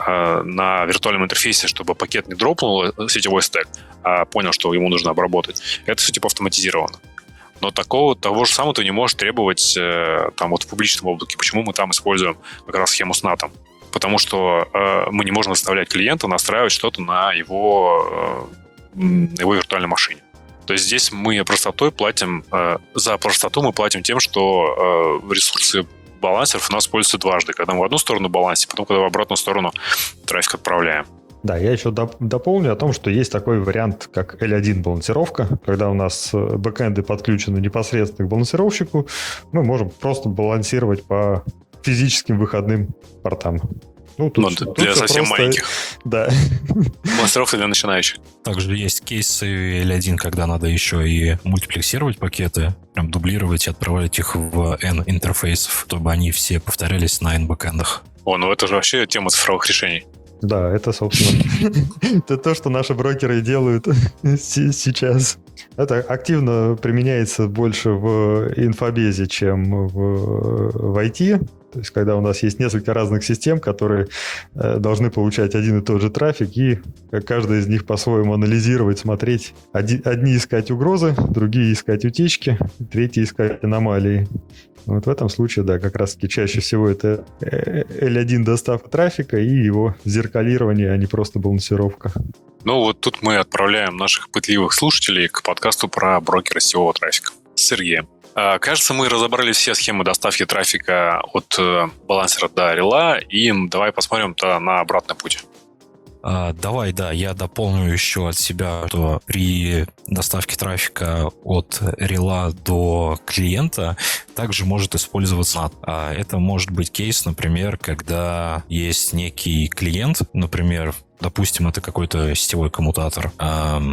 на виртуальном интерфейсе, чтобы пакет не дропнул сетевой стек, а понял, что ему нужно обработать. Это все типа автоматизировано. Но того же самого ты не можешь требовать там вот в публичном облаке. Почему мы там используем как раз схему с NAT? Потому что мы не можем заставлять клиента настраивать что-то на его виртуальной машине. То есть здесь мы простотой платим, за простоту мы платим тем, что ресурсы балансеров у нас используются дважды. Когда мы в одну сторону балансим, потом когда в обратную сторону трафик отправляем. Да, я еще дополню о том, что есть такой вариант, как L1 балансировка, когда у нас бэкэнды подключены непосредственно к балансировщику, мы можем просто балансировать по физическим выходным портам. Тут для совсем просто маленьких. Да. Балансировка для начинающих. Также есть кейсы L1, когда надо еще и мультиплексировать пакеты, прям дублировать и отправлять их в N интерфейсов, чтобы они все повторялись на N бэкэндах. Это же вообще тема цифровых решений. Да, это, собственно, это то, что наши брокеры делают сейчас. Это активно применяется больше в инфобезе, чем в IT. То есть, когда у нас есть несколько разных систем, которые должны получать один и тот же трафик, и каждая из них по-своему анализировать, смотреть. Одни искать угрозы, другие искать утечки, третьи искать аномалии. Вот в этом случае, да, как раз-таки чаще всего это L1 доставка трафика и его зеркалирование, а не просто балансировка. Вот тут мы отправляем наших пытливых слушателей к подкасту про брокера сетевого трафика с Сергеем. Кажется, мы разобрали все схемы доставки трафика от балансера до рела, и давай посмотрим на обратный путь. Давай, да, я дополню еще от себя, что при доставке трафика от рела до клиента также может использоваться NAT. Это может быть кейс, например, когда есть некий клиент, например, допустим, это какой-то сетевой коммутатор,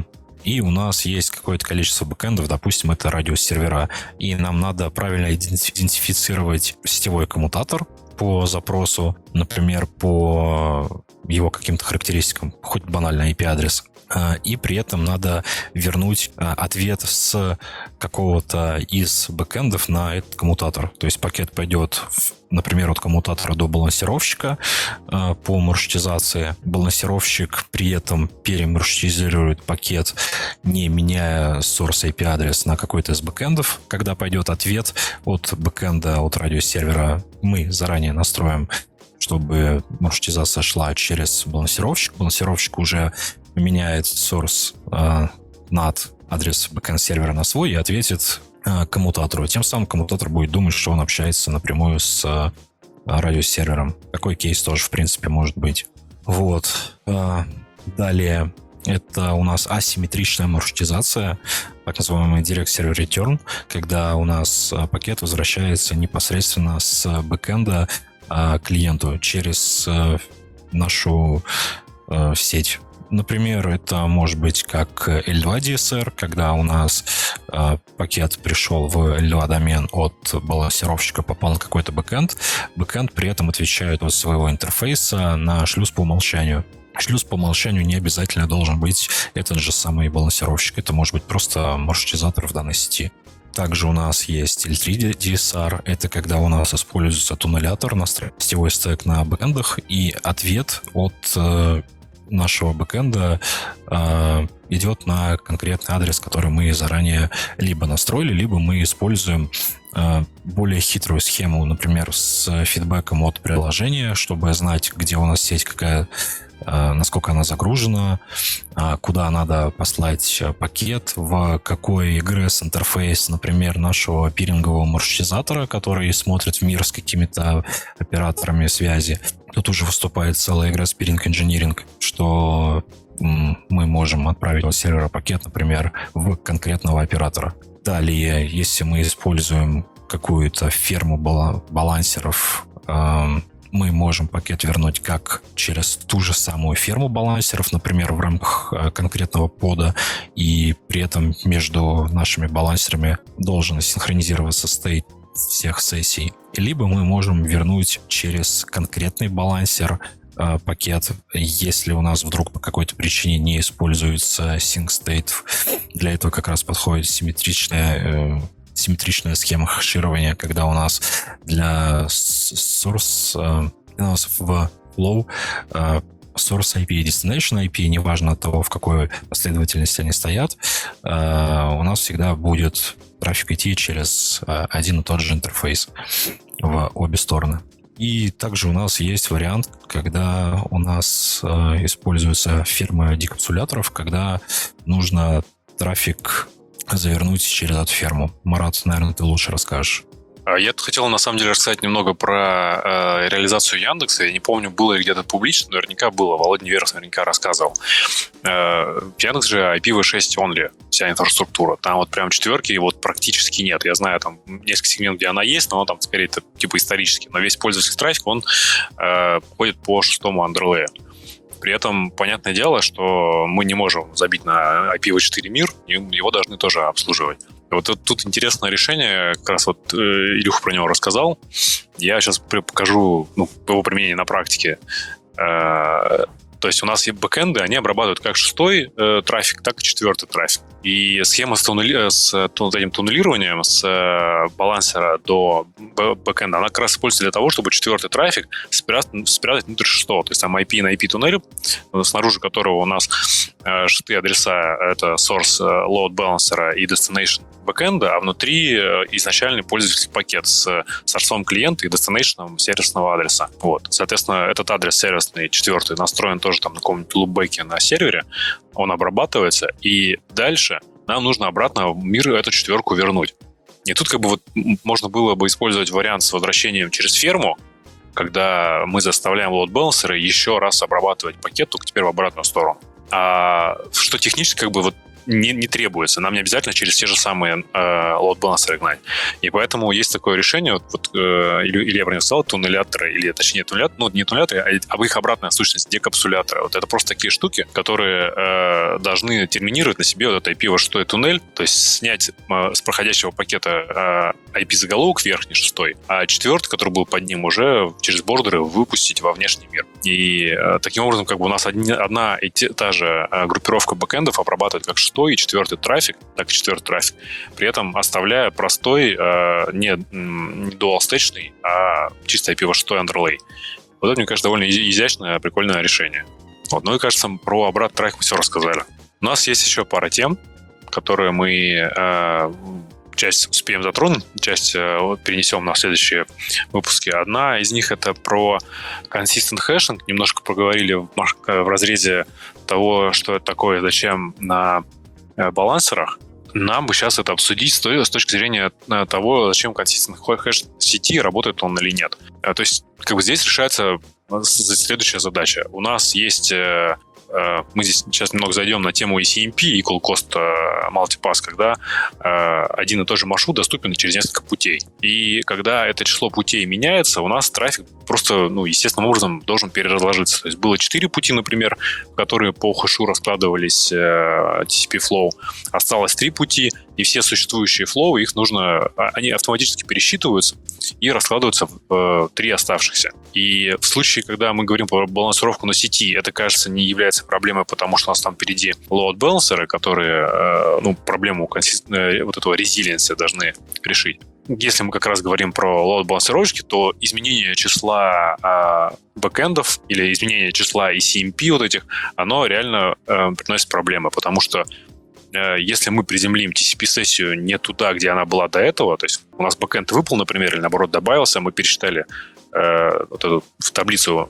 и у нас есть какое-то количество бэкэндов, допустим, это радиосервера, и нам надо правильно идентифицировать сетевой коммутатор по запросу, например, по его каким-то характеристикам, хоть банальный IP-адрес. И при этом надо вернуть ответ с какого-то из бэкэндов на этот коммутатор. То есть пакет пойдет, например, от коммутатора до балансировщика по маршрутизации. Балансировщик при этом перемаршрутизирует пакет, не меняя source IP-адрес на какой-то из бэкэндов. Когда пойдет ответ от бэкэнда, от радиосервера, мы заранее настроим, чтобы маршрутизация шла через балансировщик. Балансировщик уже меняет source NAT адрес бэкэнд-сервера на свой и ответит коммутатору. Тем самым коммутатор будет думать, что он общается напрямую с радиосервером. Такой кейс тоже, в принципе, может быть. Вот. Далее, это у нас асимметричная маршрутизация, так называемый Direct Server Return, когда у нас пакет возвращается непосредственно с бэкэнда клиенту через нашу сеть. Например, это может быть как L2 DSR, когда у нас пакет пришел в L2 домен от балансировщика, попал на какой-то бэкэнд. Бэкэнд при этом отвечает от своего интерфейса на шлюз по умолчанию. Шлюз по умолчанию не обязательно должен быть этот же самый балансировщик. Это может быть просто маршрутизатор в данной сети. Также у нас есть L3 DSR. Это когда у нас используется туннелятор, настраивает сетевой стэк на бэкэндах, и ответ от нашего бэкэнда идет на конкретный адрес, который мы заранее либо настроили, либо мы используем более хитрую схему, например, с фидбэком от приложения, чтобы знать, где у нас сеть, какая, насколько она загружена, куда надо послать пакет, в какой egress интерфейс, например, нашего пирингового маршрутизатора, который смотрит в мир с какими-то операторами связи. Тут уже выступает целый egress peering engineering, что мы можем отправить от сервера пакет, например, в конкретного оператора. Далее, если мы используем какую-то ферму балансеров, мы можем пакет вернуть как через ту же самую ферму балансеров, например, в рамках конкретного пода, и при этом между нашими балансерами должен синхронизироваться стейт всех сессий. Либо мы можем вернуть через конкретный балансер пакет, если у нас вдруг по какой-то причине не используется sync state. Для этого как раз подходит симметричная схема хеширования, когда у нас для source у нас в flow source IP и destination IP, неважно от того, в какой последовательности они стоят, у нас всегда будет трафик идти через один и тот же интерфейс в обе стороны. И также у нас есть вариант, когда у нас используются фермы декапсуляторов, когда нужно трафик завернуть через эту ферму. Марат, наверное, ты лучше расскажешь. Я хотел, на самом деле, рассказать немного про реализацию Яндекса. Я не помню, было ли где-то публично, наверняка было. Володя Неверов наверняка рассказывал. Яндекс же IPv6 only, вся инфраструктура. Там вот прям четверки вот практически нет. Я знаю, там несколько сегментов, где она есть, но там скорее это типа исторически. Но весь пользовательский трафик, он ходит по 6-му Андерлею. При этом, понятное дело, что мы не можем забить на IPv4 мир, и его должны тоже обслуживать. Вот тут интересное решение, как раз вот Илюха про него рассказал. Я сейчас покажу его применение на практике. То есть у нас есть бэкэнды, они обрабатывают как 6-й трафик, так и 4-й трафик. И схема с этим туннелированием с балансера до бэкэнда, она как раз используется для того, чтобы 4-й трафик спрятать внутрь 6-го. То есть там IP на IP туннель, снаружи которого у нас 6 адреса, это source load балансера и destination бэкэнда, а внутри изначальный пользовательский пакет с сорсом клиента и destination сервисного адреса. Вот. Соответственно, этот адрес сервисный 4-й настроен тоже там на каком-нибудь лупбеке на сервере, он обрабатывается, и дальше нам нужно обратно в мир эту 4-ку вернуть. И тут как бы вот можно было бы использовать вариант с возвращением через ферму, когда мы заставляем load балансера еще раз обрабатывать пакет, только теперь в обратную сторону. А что технически как бы вот не требуется. Нам не обязательно через те же самые load balancer гнать. И поэтому есть такое решение, Илья про него сказал, туннеляторы, или точнее не туннеляторы, а их обратная сущность, декапсуляторы. Вот это просто такие штуки, которые должны терминировать на себе вот этот IP-6 туннель, то есть снять с проходящего пакета IP-заголовок верхний, 6, а 4, который был под ним, уже через бордеры выпустить во внешний мир. И таким образом у нас одна и та же группировка бэкэндов обрабатывает как 6 и 4 трафик, так и 4 трафик, при этом оставляя простой, не dual-стечный, а чисто IPv6 underlay. Вот это, мне кажется, довольно изящное, прикольное решение. Ну и, кажется, про обратный трафик мы все рассказали. У нас есть еще пара тем, которые мы часть успеем затронуть, часть перенесем на следующие выпуски. Одна из них — это про consistent hashing. Немножко проговорили в разрезе того, что это такое, зачем на балансерах. Нам бы сейчас это обсудить с точки зрения того, зачем consistent hash в сети, работает он или нет. То есть здесь решается следующая задача. У нас есть... Мы здесь сейчас немного зайдем на тему ECMP, Equal Cost Multipass, когда один и тот же маршрут доступен через несколько путей. И когда это число путей меняется, у нас трафик просто, естественным образом должен переразложиться. То есть было 4 пути, например, в которые по хэшу раскладывались TCP flow. Осталось 3 пути, и все существующие флоу, они автоматически пересчитываются и раскладываются в 3 оставшихся. И в случае, когда мы говорим про балансировку на сети, это, кажется, не является проблемой, потому что у нас там впереди load balancer, которые проблему вот этого resilience должны решить. Если мы как раз говорим про load-балансировщики, то изменение числа бэкэндов или изменение числа ECMP вот этих, оно реально приносит проблемы, потому что если мы приземлим TCP-сессию не туда, где она была до этого, то есть у нас бэкэнд выпал, например, или наоборот добавился, мы пересчитали в таблицу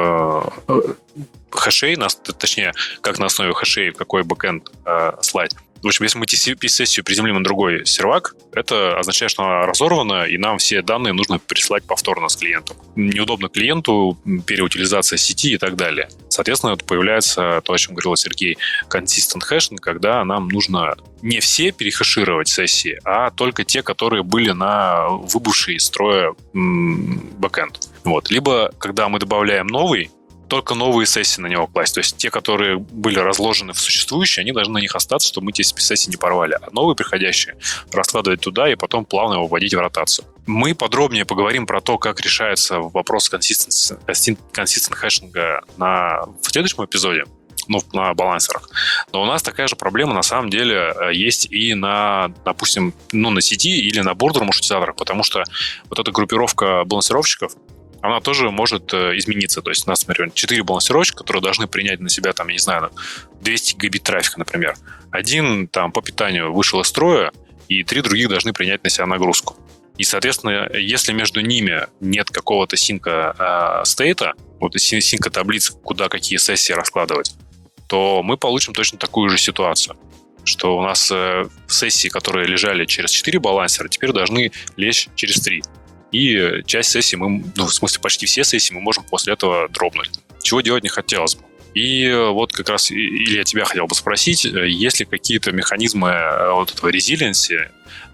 хэшей, точнее, как на основе хэшей, какой бэкэнд слать. В общем, если мы TCP-сессию приземлим на другой сервак, это означает, что она разорвана, и нам все данные нужно переслать повторно с клиентом. Неудобно клиенту, переутилизация сети и так далее. Соответственно, появляется то, о чем говорил Сергей, consistent hashing, когда нам нужно не все перехэшировать сессии, а только те, которые были на выбывший из строя бэкэнд. Либо, когда мы добавляем новый, только новые сессии на него класть. То есть те, которые были разложены в существующие, они должны на них остаться, чтобы мы те сессии не порвали. А новые приходящие раскладывать туда и потом плавно его вводить в ротацию. Мы подробнее поговорим про то, как решается вопрос consistent хэшинга в следующем эпизоде, на балансерах. Но у нас такая же проблема на самом деле есть и допустим, на сети или на бордер-маршрутизаторах, потому что вот эта группировка балансировщиков, она тоже может измениться. То есть у нас, например, 4 балансировщика, которые должны принять на себя, 200 гигабит трафика, например. Один по питанию вышел из строя, и 3 других должны принять на себя нагрузку. И, соответственно, если между ними нет какого-то синка стейта, синка таблиц, куда какие сессии раскладывать, то мы получим точно такую же ситуацию, что у нас сессии, которые лежали через 4 балансера, теперь должны лечь через 3. И часть сессий почти все сессии мы можем после этого дропнуть. Чего делать не хотелось бы. И вот как раз, Илья, тебя хотел бы спросить, есть ли какие-то механизмы этого резилиенси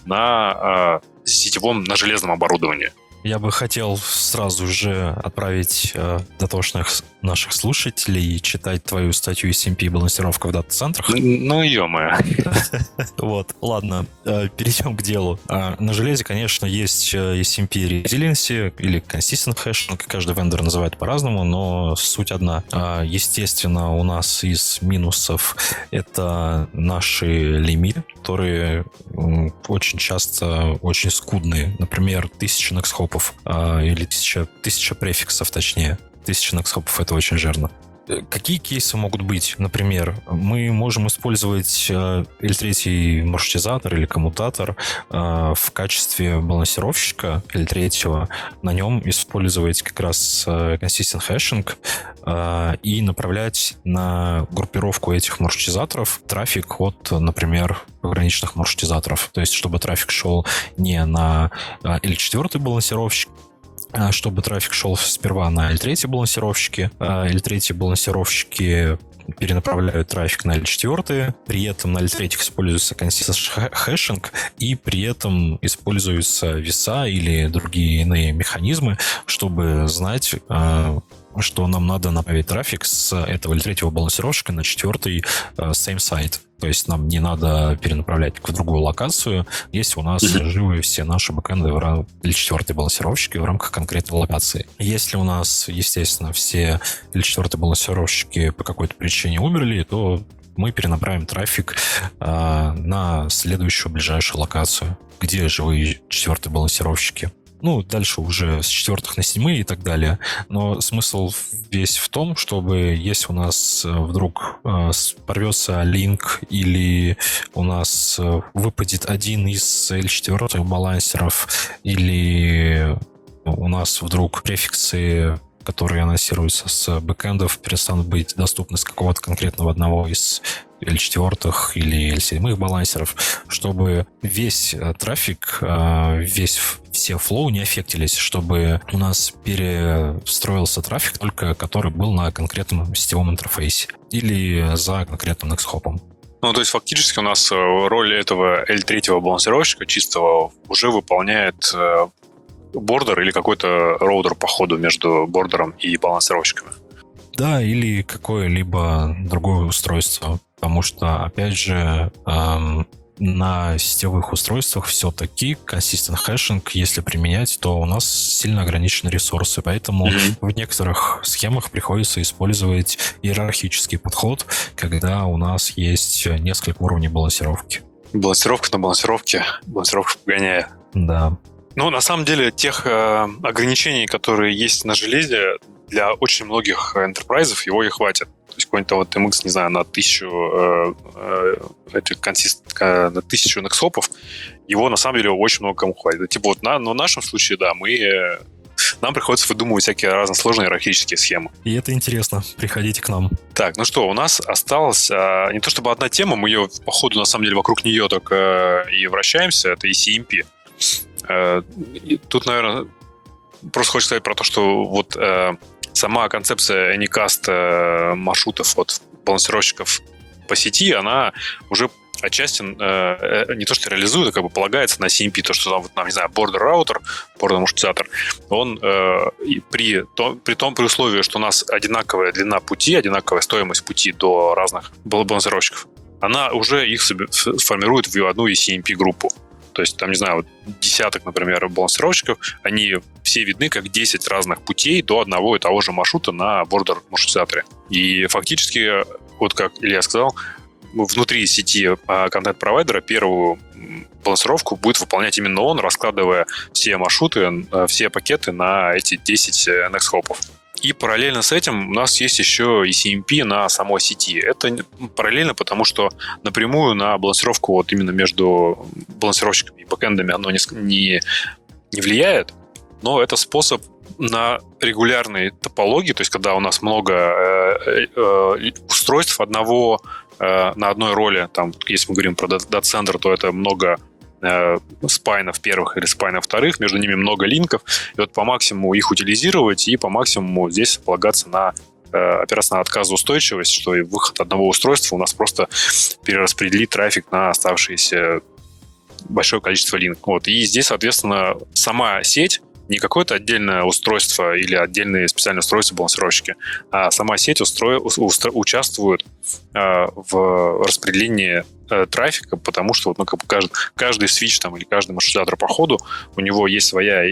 на на железном оборудовании? Я бы хотел сразу же отправить дотошных наших слушателей читать твою статью ECMP балансировка в дата-центрах. Ё-моё. Ладно, перейдем к делу. На железе, конечно, есть ECMP Resiliency или Consistent Hashing, каждый вендор называет по-разному, но суть одна. Естественно, у нас из минусов это наши лимиты, которые очень часто очень скудные. Например, 1000 некс-хопов или 1000 префиксов, точнее. 1000 некс-хопов — это очень жирно. Какие кейсы могут быть? Например, мы можем использовать L3 маршрутизатор или коммутатор в качестве балансировщика L3, на нем использовать как раз consistent hashing и направлять на группировку этих маршрутизаторов трафик от, например, пограничных маршрутизаторов. То есть, чтобы трафик шел не на L4 балансировщик, чтобы трафик шел сперва на L3 балансировщики. L3 балансировщики перенаправляют трафик на L4, при этом на L3 используется консистенс хэшинг, и при этом используются веса или другие иные механизмы, чтобы знать, что нам надо направить трафик с этого L3 балансировщика на 4 same site. То есть нам не надо перенаправлять в другую локацию, если у нас живы все наши бэкэнды в L4 балансировщики в рамках конкретной локации. Если у нас, естественно, все L4 балансировщики по какой-то причине умерли, то мы перенаправим трафик на следующую ближайшую локацию, где живые 4 балансировщики. Ну, дальше уже с 4 на 7 и так далее. Но смысл весь в том, чтобы если у нас вдруг порвется линк или у нас выпадет один из L4 балансеров, или у нас вдруг префиксы, которые анонсируются с бэкэндов, перестанут быть доступны с какого-то конкретного одного из L4 или L7 балансеров, чтобы весь трафик, все флоу не аффектились, чтобы у нас перестроился трафик, только который был на конкретном сетевом интерфейсе или за конкретным next-хопом. Ну, то есть фактически у нас роль этого L3 балансировщика чистого уже выполняет бордер или какой-то роутер по ходу между бордером и балансировщиками. Да, или какое-либо другое устройство. Потому что, опять же, на сетевых устройствах все-таки consistent хэшинг, если применять, то у нас сильно ограничены ресурсы. Поэтому в некоторых схемах приходится использовать иерархический подход, когда у нас есть несколько уровней балансировки. Балансировка на балансировке, балансировка погоняя. Да. Ну, на самом деле, тех ограничений, которые есть на железе, для очень многих энтерпрайзов его и хватит. То есть какой-нибудь вот MX, не знаю, на 1000 next-хопов, его на самом деле очень много кому хватит. Типа вот в нашем случае, да, нам приходится выдумывать всякие разные сложные иерархические схемы. И это интересно. Приходите к нам. Так, ну что, у нас осталась не то чтобы одна тема, мы ее, по ходу, на самом деле, вокруг нее только и вращаемся, это ECMP. И тут, наверное, просто хочу сказать про то, что вот сама концепция Anycast маршрутов от балансировщиков по сети, она уже отчасти не то что реализует, а как бы полагается на CMP, то, что там, вот, не знаю, border router, border маршрутизатор, он при условии, что у нас одинаковая длина пути, одинаковая стоимость пути до разных балансировщиков, она уже их формирует в одну ECMP-группу. То есть, там, не знаю, вот десяток, например, балансировщиков, они все видны как 10 разных путей до одного и того же маршрута на бордер маршрутизаторе. И фактически, вот как Илья сказал, внутри сети контент-провайдера первую балансировку будет выполнять именно он, раскладывая все маршруты, все пакеты на эти 10 next-хопов. И параллельно с этим у нас есть еще ECMP на самой сети. Это параллельно, потому что напрямую на балансировку вот именно между балансировщиками и бэкэндами оно не влияет, но это способ на регулярной топологии, то есть когда у нас много устройств одного на одной роли, там, если мы говорим про дата-центр, то это много спайнов первых или спайнов вторых, между ними много линков, и вот по максимуму их утилизировать и по максимуму здесь полагаться на опираться на отказоустойчивость, что и выход одного устройства у нас просто перераспределит трафик на оставшееся большое количество линков. Вот. И здесь, соответственно, сама сеть, не какое-то отдельное устройство или отдельные специальные устройства балансировщики, а сама сеть участвует в распределении трафика, потому что вот, как бы каждый свитч там, или каждый маршрутизатор по ходу, у него есть своя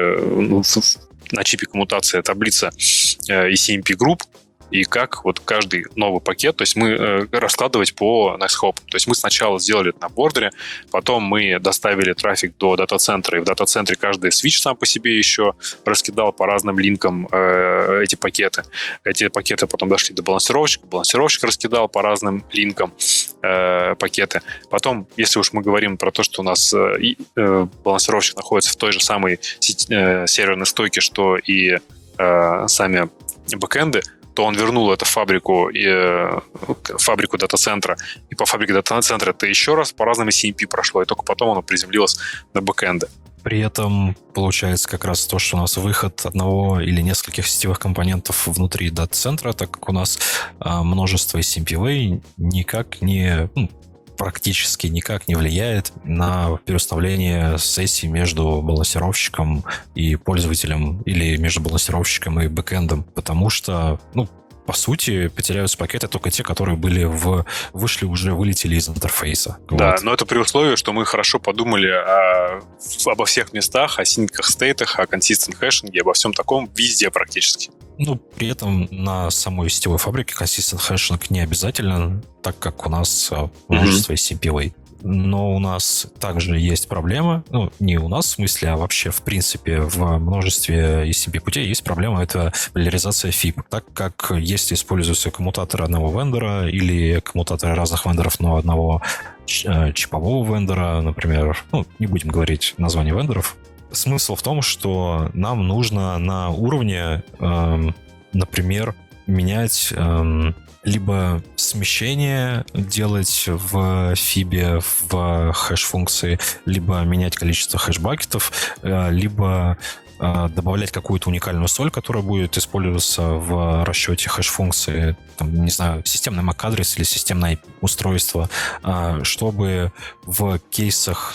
на чипе коммутация таблица ECMP групп, и как вот каждый новый пакет, то есть мы раскладывать по next-hop. То есть мы сначала сделали это на бордере, потом мы доставили трафик до дата-центра, и в дата-центре каждый свитч сам по себе еще раскидал по разным линкам эти пакеты. Эти пакеты потом дошли до балансировщика, балансировщик раскидал по разным линкам пакеты. Потом, если уж мы говорим про то, что у нас балансировщик находится в той же самой серверной стойке, что и сами бэкэнды, то он вернул это в фабрику дата-центра, и по фабрике дата-центра это еще раз по разным ECMP прошло, и только потом оно приземлилось на бэкэнды. При этом получается как раз то, что у нас выход одного или нескольких сетевых компонентов внутри дата-центра, так как у нас множество SMPV никак не, практически никак не влияет на переставление сессий между балансировщиком и пользователем или между балансировщиком и бэкэндом, потому что, по сути, потеряются пакеты только те, которые вышли, уже вылетели из интерфейса. Да, но это при условии, что мы хорошо подумали обо всех местах, о синках стейтах, о consistent хэшинге, обо всем таком везде практически. При этом на самой сетевой фабрике consistent хэшинг не обязателен, так как у нас множество SMPV. Но у нас также есть проблема, не у нас в смысле, а вообще в принципе в множестве ECP-путей есть проблема, это поляризация FIP. Так как если используются коммутаторы одного вендора или коммутаторы разных вендоров, но одного чипового вендора, например, не будем говорить название вендоров, смысл в том, что нам нужно на уровне, например, менять либо смещение делать в фибе, в хэш-функции, либо менять количество хэш-бакетов, либо добавлять какую-то уникальную соль, которая будет использоваться в расчете хэш-функции, не знаю, системный MAC-адрес или системное устройство, чтобы в кейсах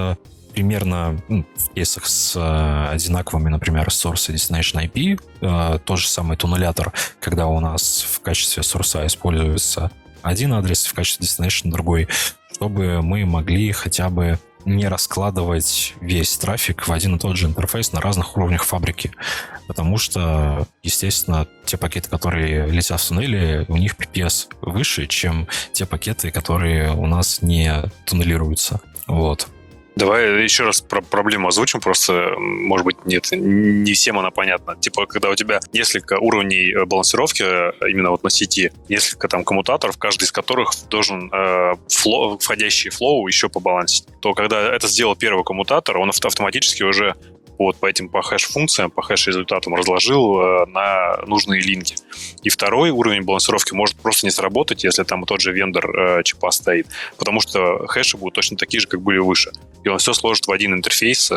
примерно в кейсах с одинаковыми, например, source и destination IP, тот же самый туннелятор, когда у нас в качестве source используется один адрес, в качестве destination другой, чтобы мы могли хотя бы не раскладывать весь трафик в один и тот же интерфейс на разных уровнях фабрики. Потому что, естественно, те пакеты, которые летят в туннеле, у них PPS выше, чем те пакеты, которые у нас не туннелируются. Вот. Давай еще раз про проблему озвучим, просто, может быть, не всем она понятна. Типа, когда у тебя несколько уровней балансировки, именно вот на сети, несколько там коммутаторов, каждый из которых должен входящий флоу еще побалансить, то когда это сделал первый коммутатор, он автоматически уже по хэш-функциям, по хэш-результатам разложил на нужные линки. И второй уровень балансировки может просто не сработать, если там тот же вендор чипа стоит, потому что хэши будут точно такие же, как были выше. И он все сложит в один интерфейс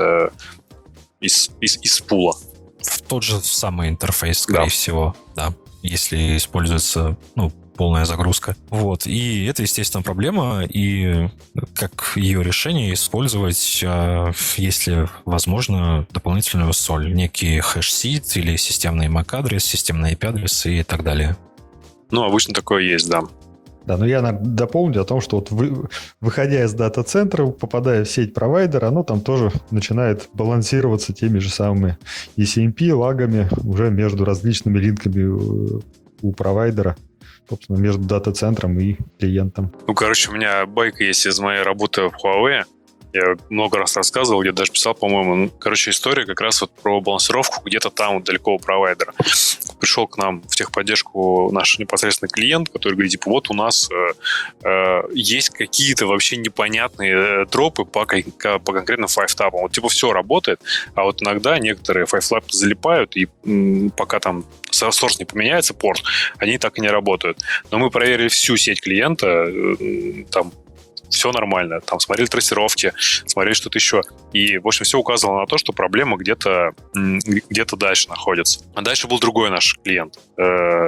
из пула. В тот же самый интерфейс, скорее всего, да, если используется, полная загрузка. Вот. И это, естественно, проблема. И как ее решение использовать, если возможно, дополнительную соль. Некий хэш-сид или системный MAC-адрес, системный IP-адрес и так далее. Обычно такое есть, да. Да, но я дополню о том, что выходя из дата-центра, попадая в сеть провайдера, оно там тоже начинает балансироваться теми же самыми ECMP, лагами уже между различными линками у провайдера. Собственно, между дата-центром и клиентом. У меня байка есть из моей работы в Huawei. Я много раз рассказывал, я даже писал, по-моему. История как раз про балансировку где-то там, далеко у провайдера. Пришел к нам в техподдержку наш непосредственный клиент, который говорит, у нас есть какие-то вообще непонятные дропы по конкретным файв-тапам. Все работает, а иногда некоторые файв-тапы залипают, и пока там сорс не поменяется, порт, они так и не работают. Но мы проверили всю сеть клиента, там все нормально. Там смотрели трассировки, смотрели что-то еще. И, в общем, все указывало на то, что проблема где-то дальше находится. А дальше был другой наш клиент. У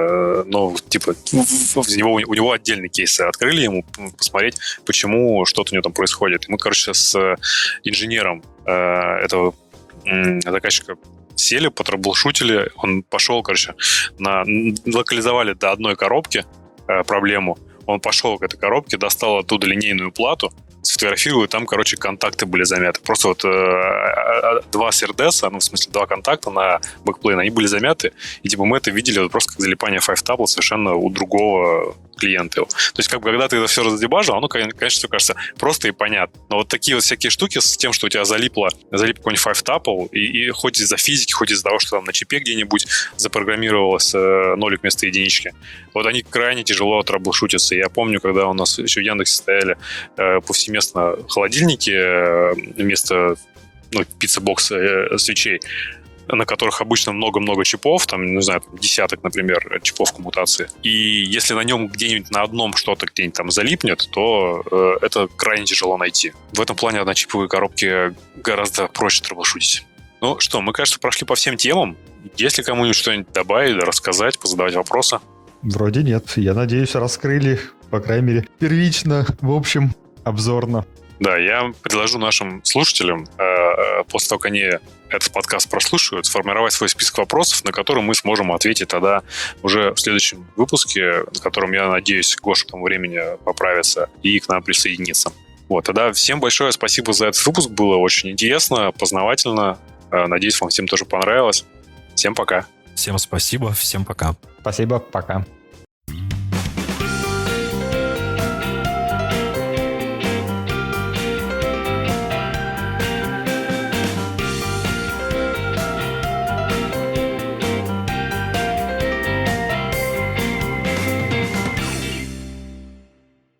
него отдельные кейсы. Открыли ему посмотреть, почему что-то у него там происходит. И мы, с инженером этого заказчика сели, потраблшутили. Он пошел, локализовали до одной коробки проблему. Он пошел к этой коробке, достал оттуда линейную плату, сфотографировал, и там, контакты были замяты. Просто два сердеса, в смысле, два контакта на бэкплейн, они были замяты, и мы это видели просто как залипание файв-тапл совершенно у другого клиента. То есть, когда ты это все раздебажил, оно, конечно, все кажется просто и понятно. Но такие всякие штуки с тем, что у тебя залип какой-нибудь файв-тапл, и хоть из-за физики, хоть из-за того, что там на чипе где-нибудь запрограммировалось нолик вместо единички, они крайне тяжело траблшутятся. Я помню, когда у нас еще в Яндексе стояли повсеместно холодильники вместо пицца-бокс свечей, на которых обычно много-много чипов, там, не знаю, десяток, например, чипов коммутации. И если на нем где-нибудь на одном что-то где-нибудь там залипнет, то это крайне тяжело найти. В этом плане одночиповые коробки гораздо проще трэблшутить. Ну что, мы, кажется, прошли по всем темам. Если кому-нибудь что-нибудь добавить, рассказать, позадавать вопросы? Вроде нет. Я надеюсь, раскрыли, по крайней мере, первично, в общем, обзорно. Да, я предложу нашим слушателям, после того, как они этот подкаст прослушают, сформировать свой список вопросов, на которые мы сможем ответить тогда уже в следующем выпуске, на котором, я надеюсь, Гоша к тому времени поправится и к нам присоединится. Вот, тогда всем большое спасибо за этот выпуск. Было очень интересно, познавательно. Надеюсь, вам всем тоже понравилось. Всем пока. Всем спасибо, всем пока. Спасибо, пока.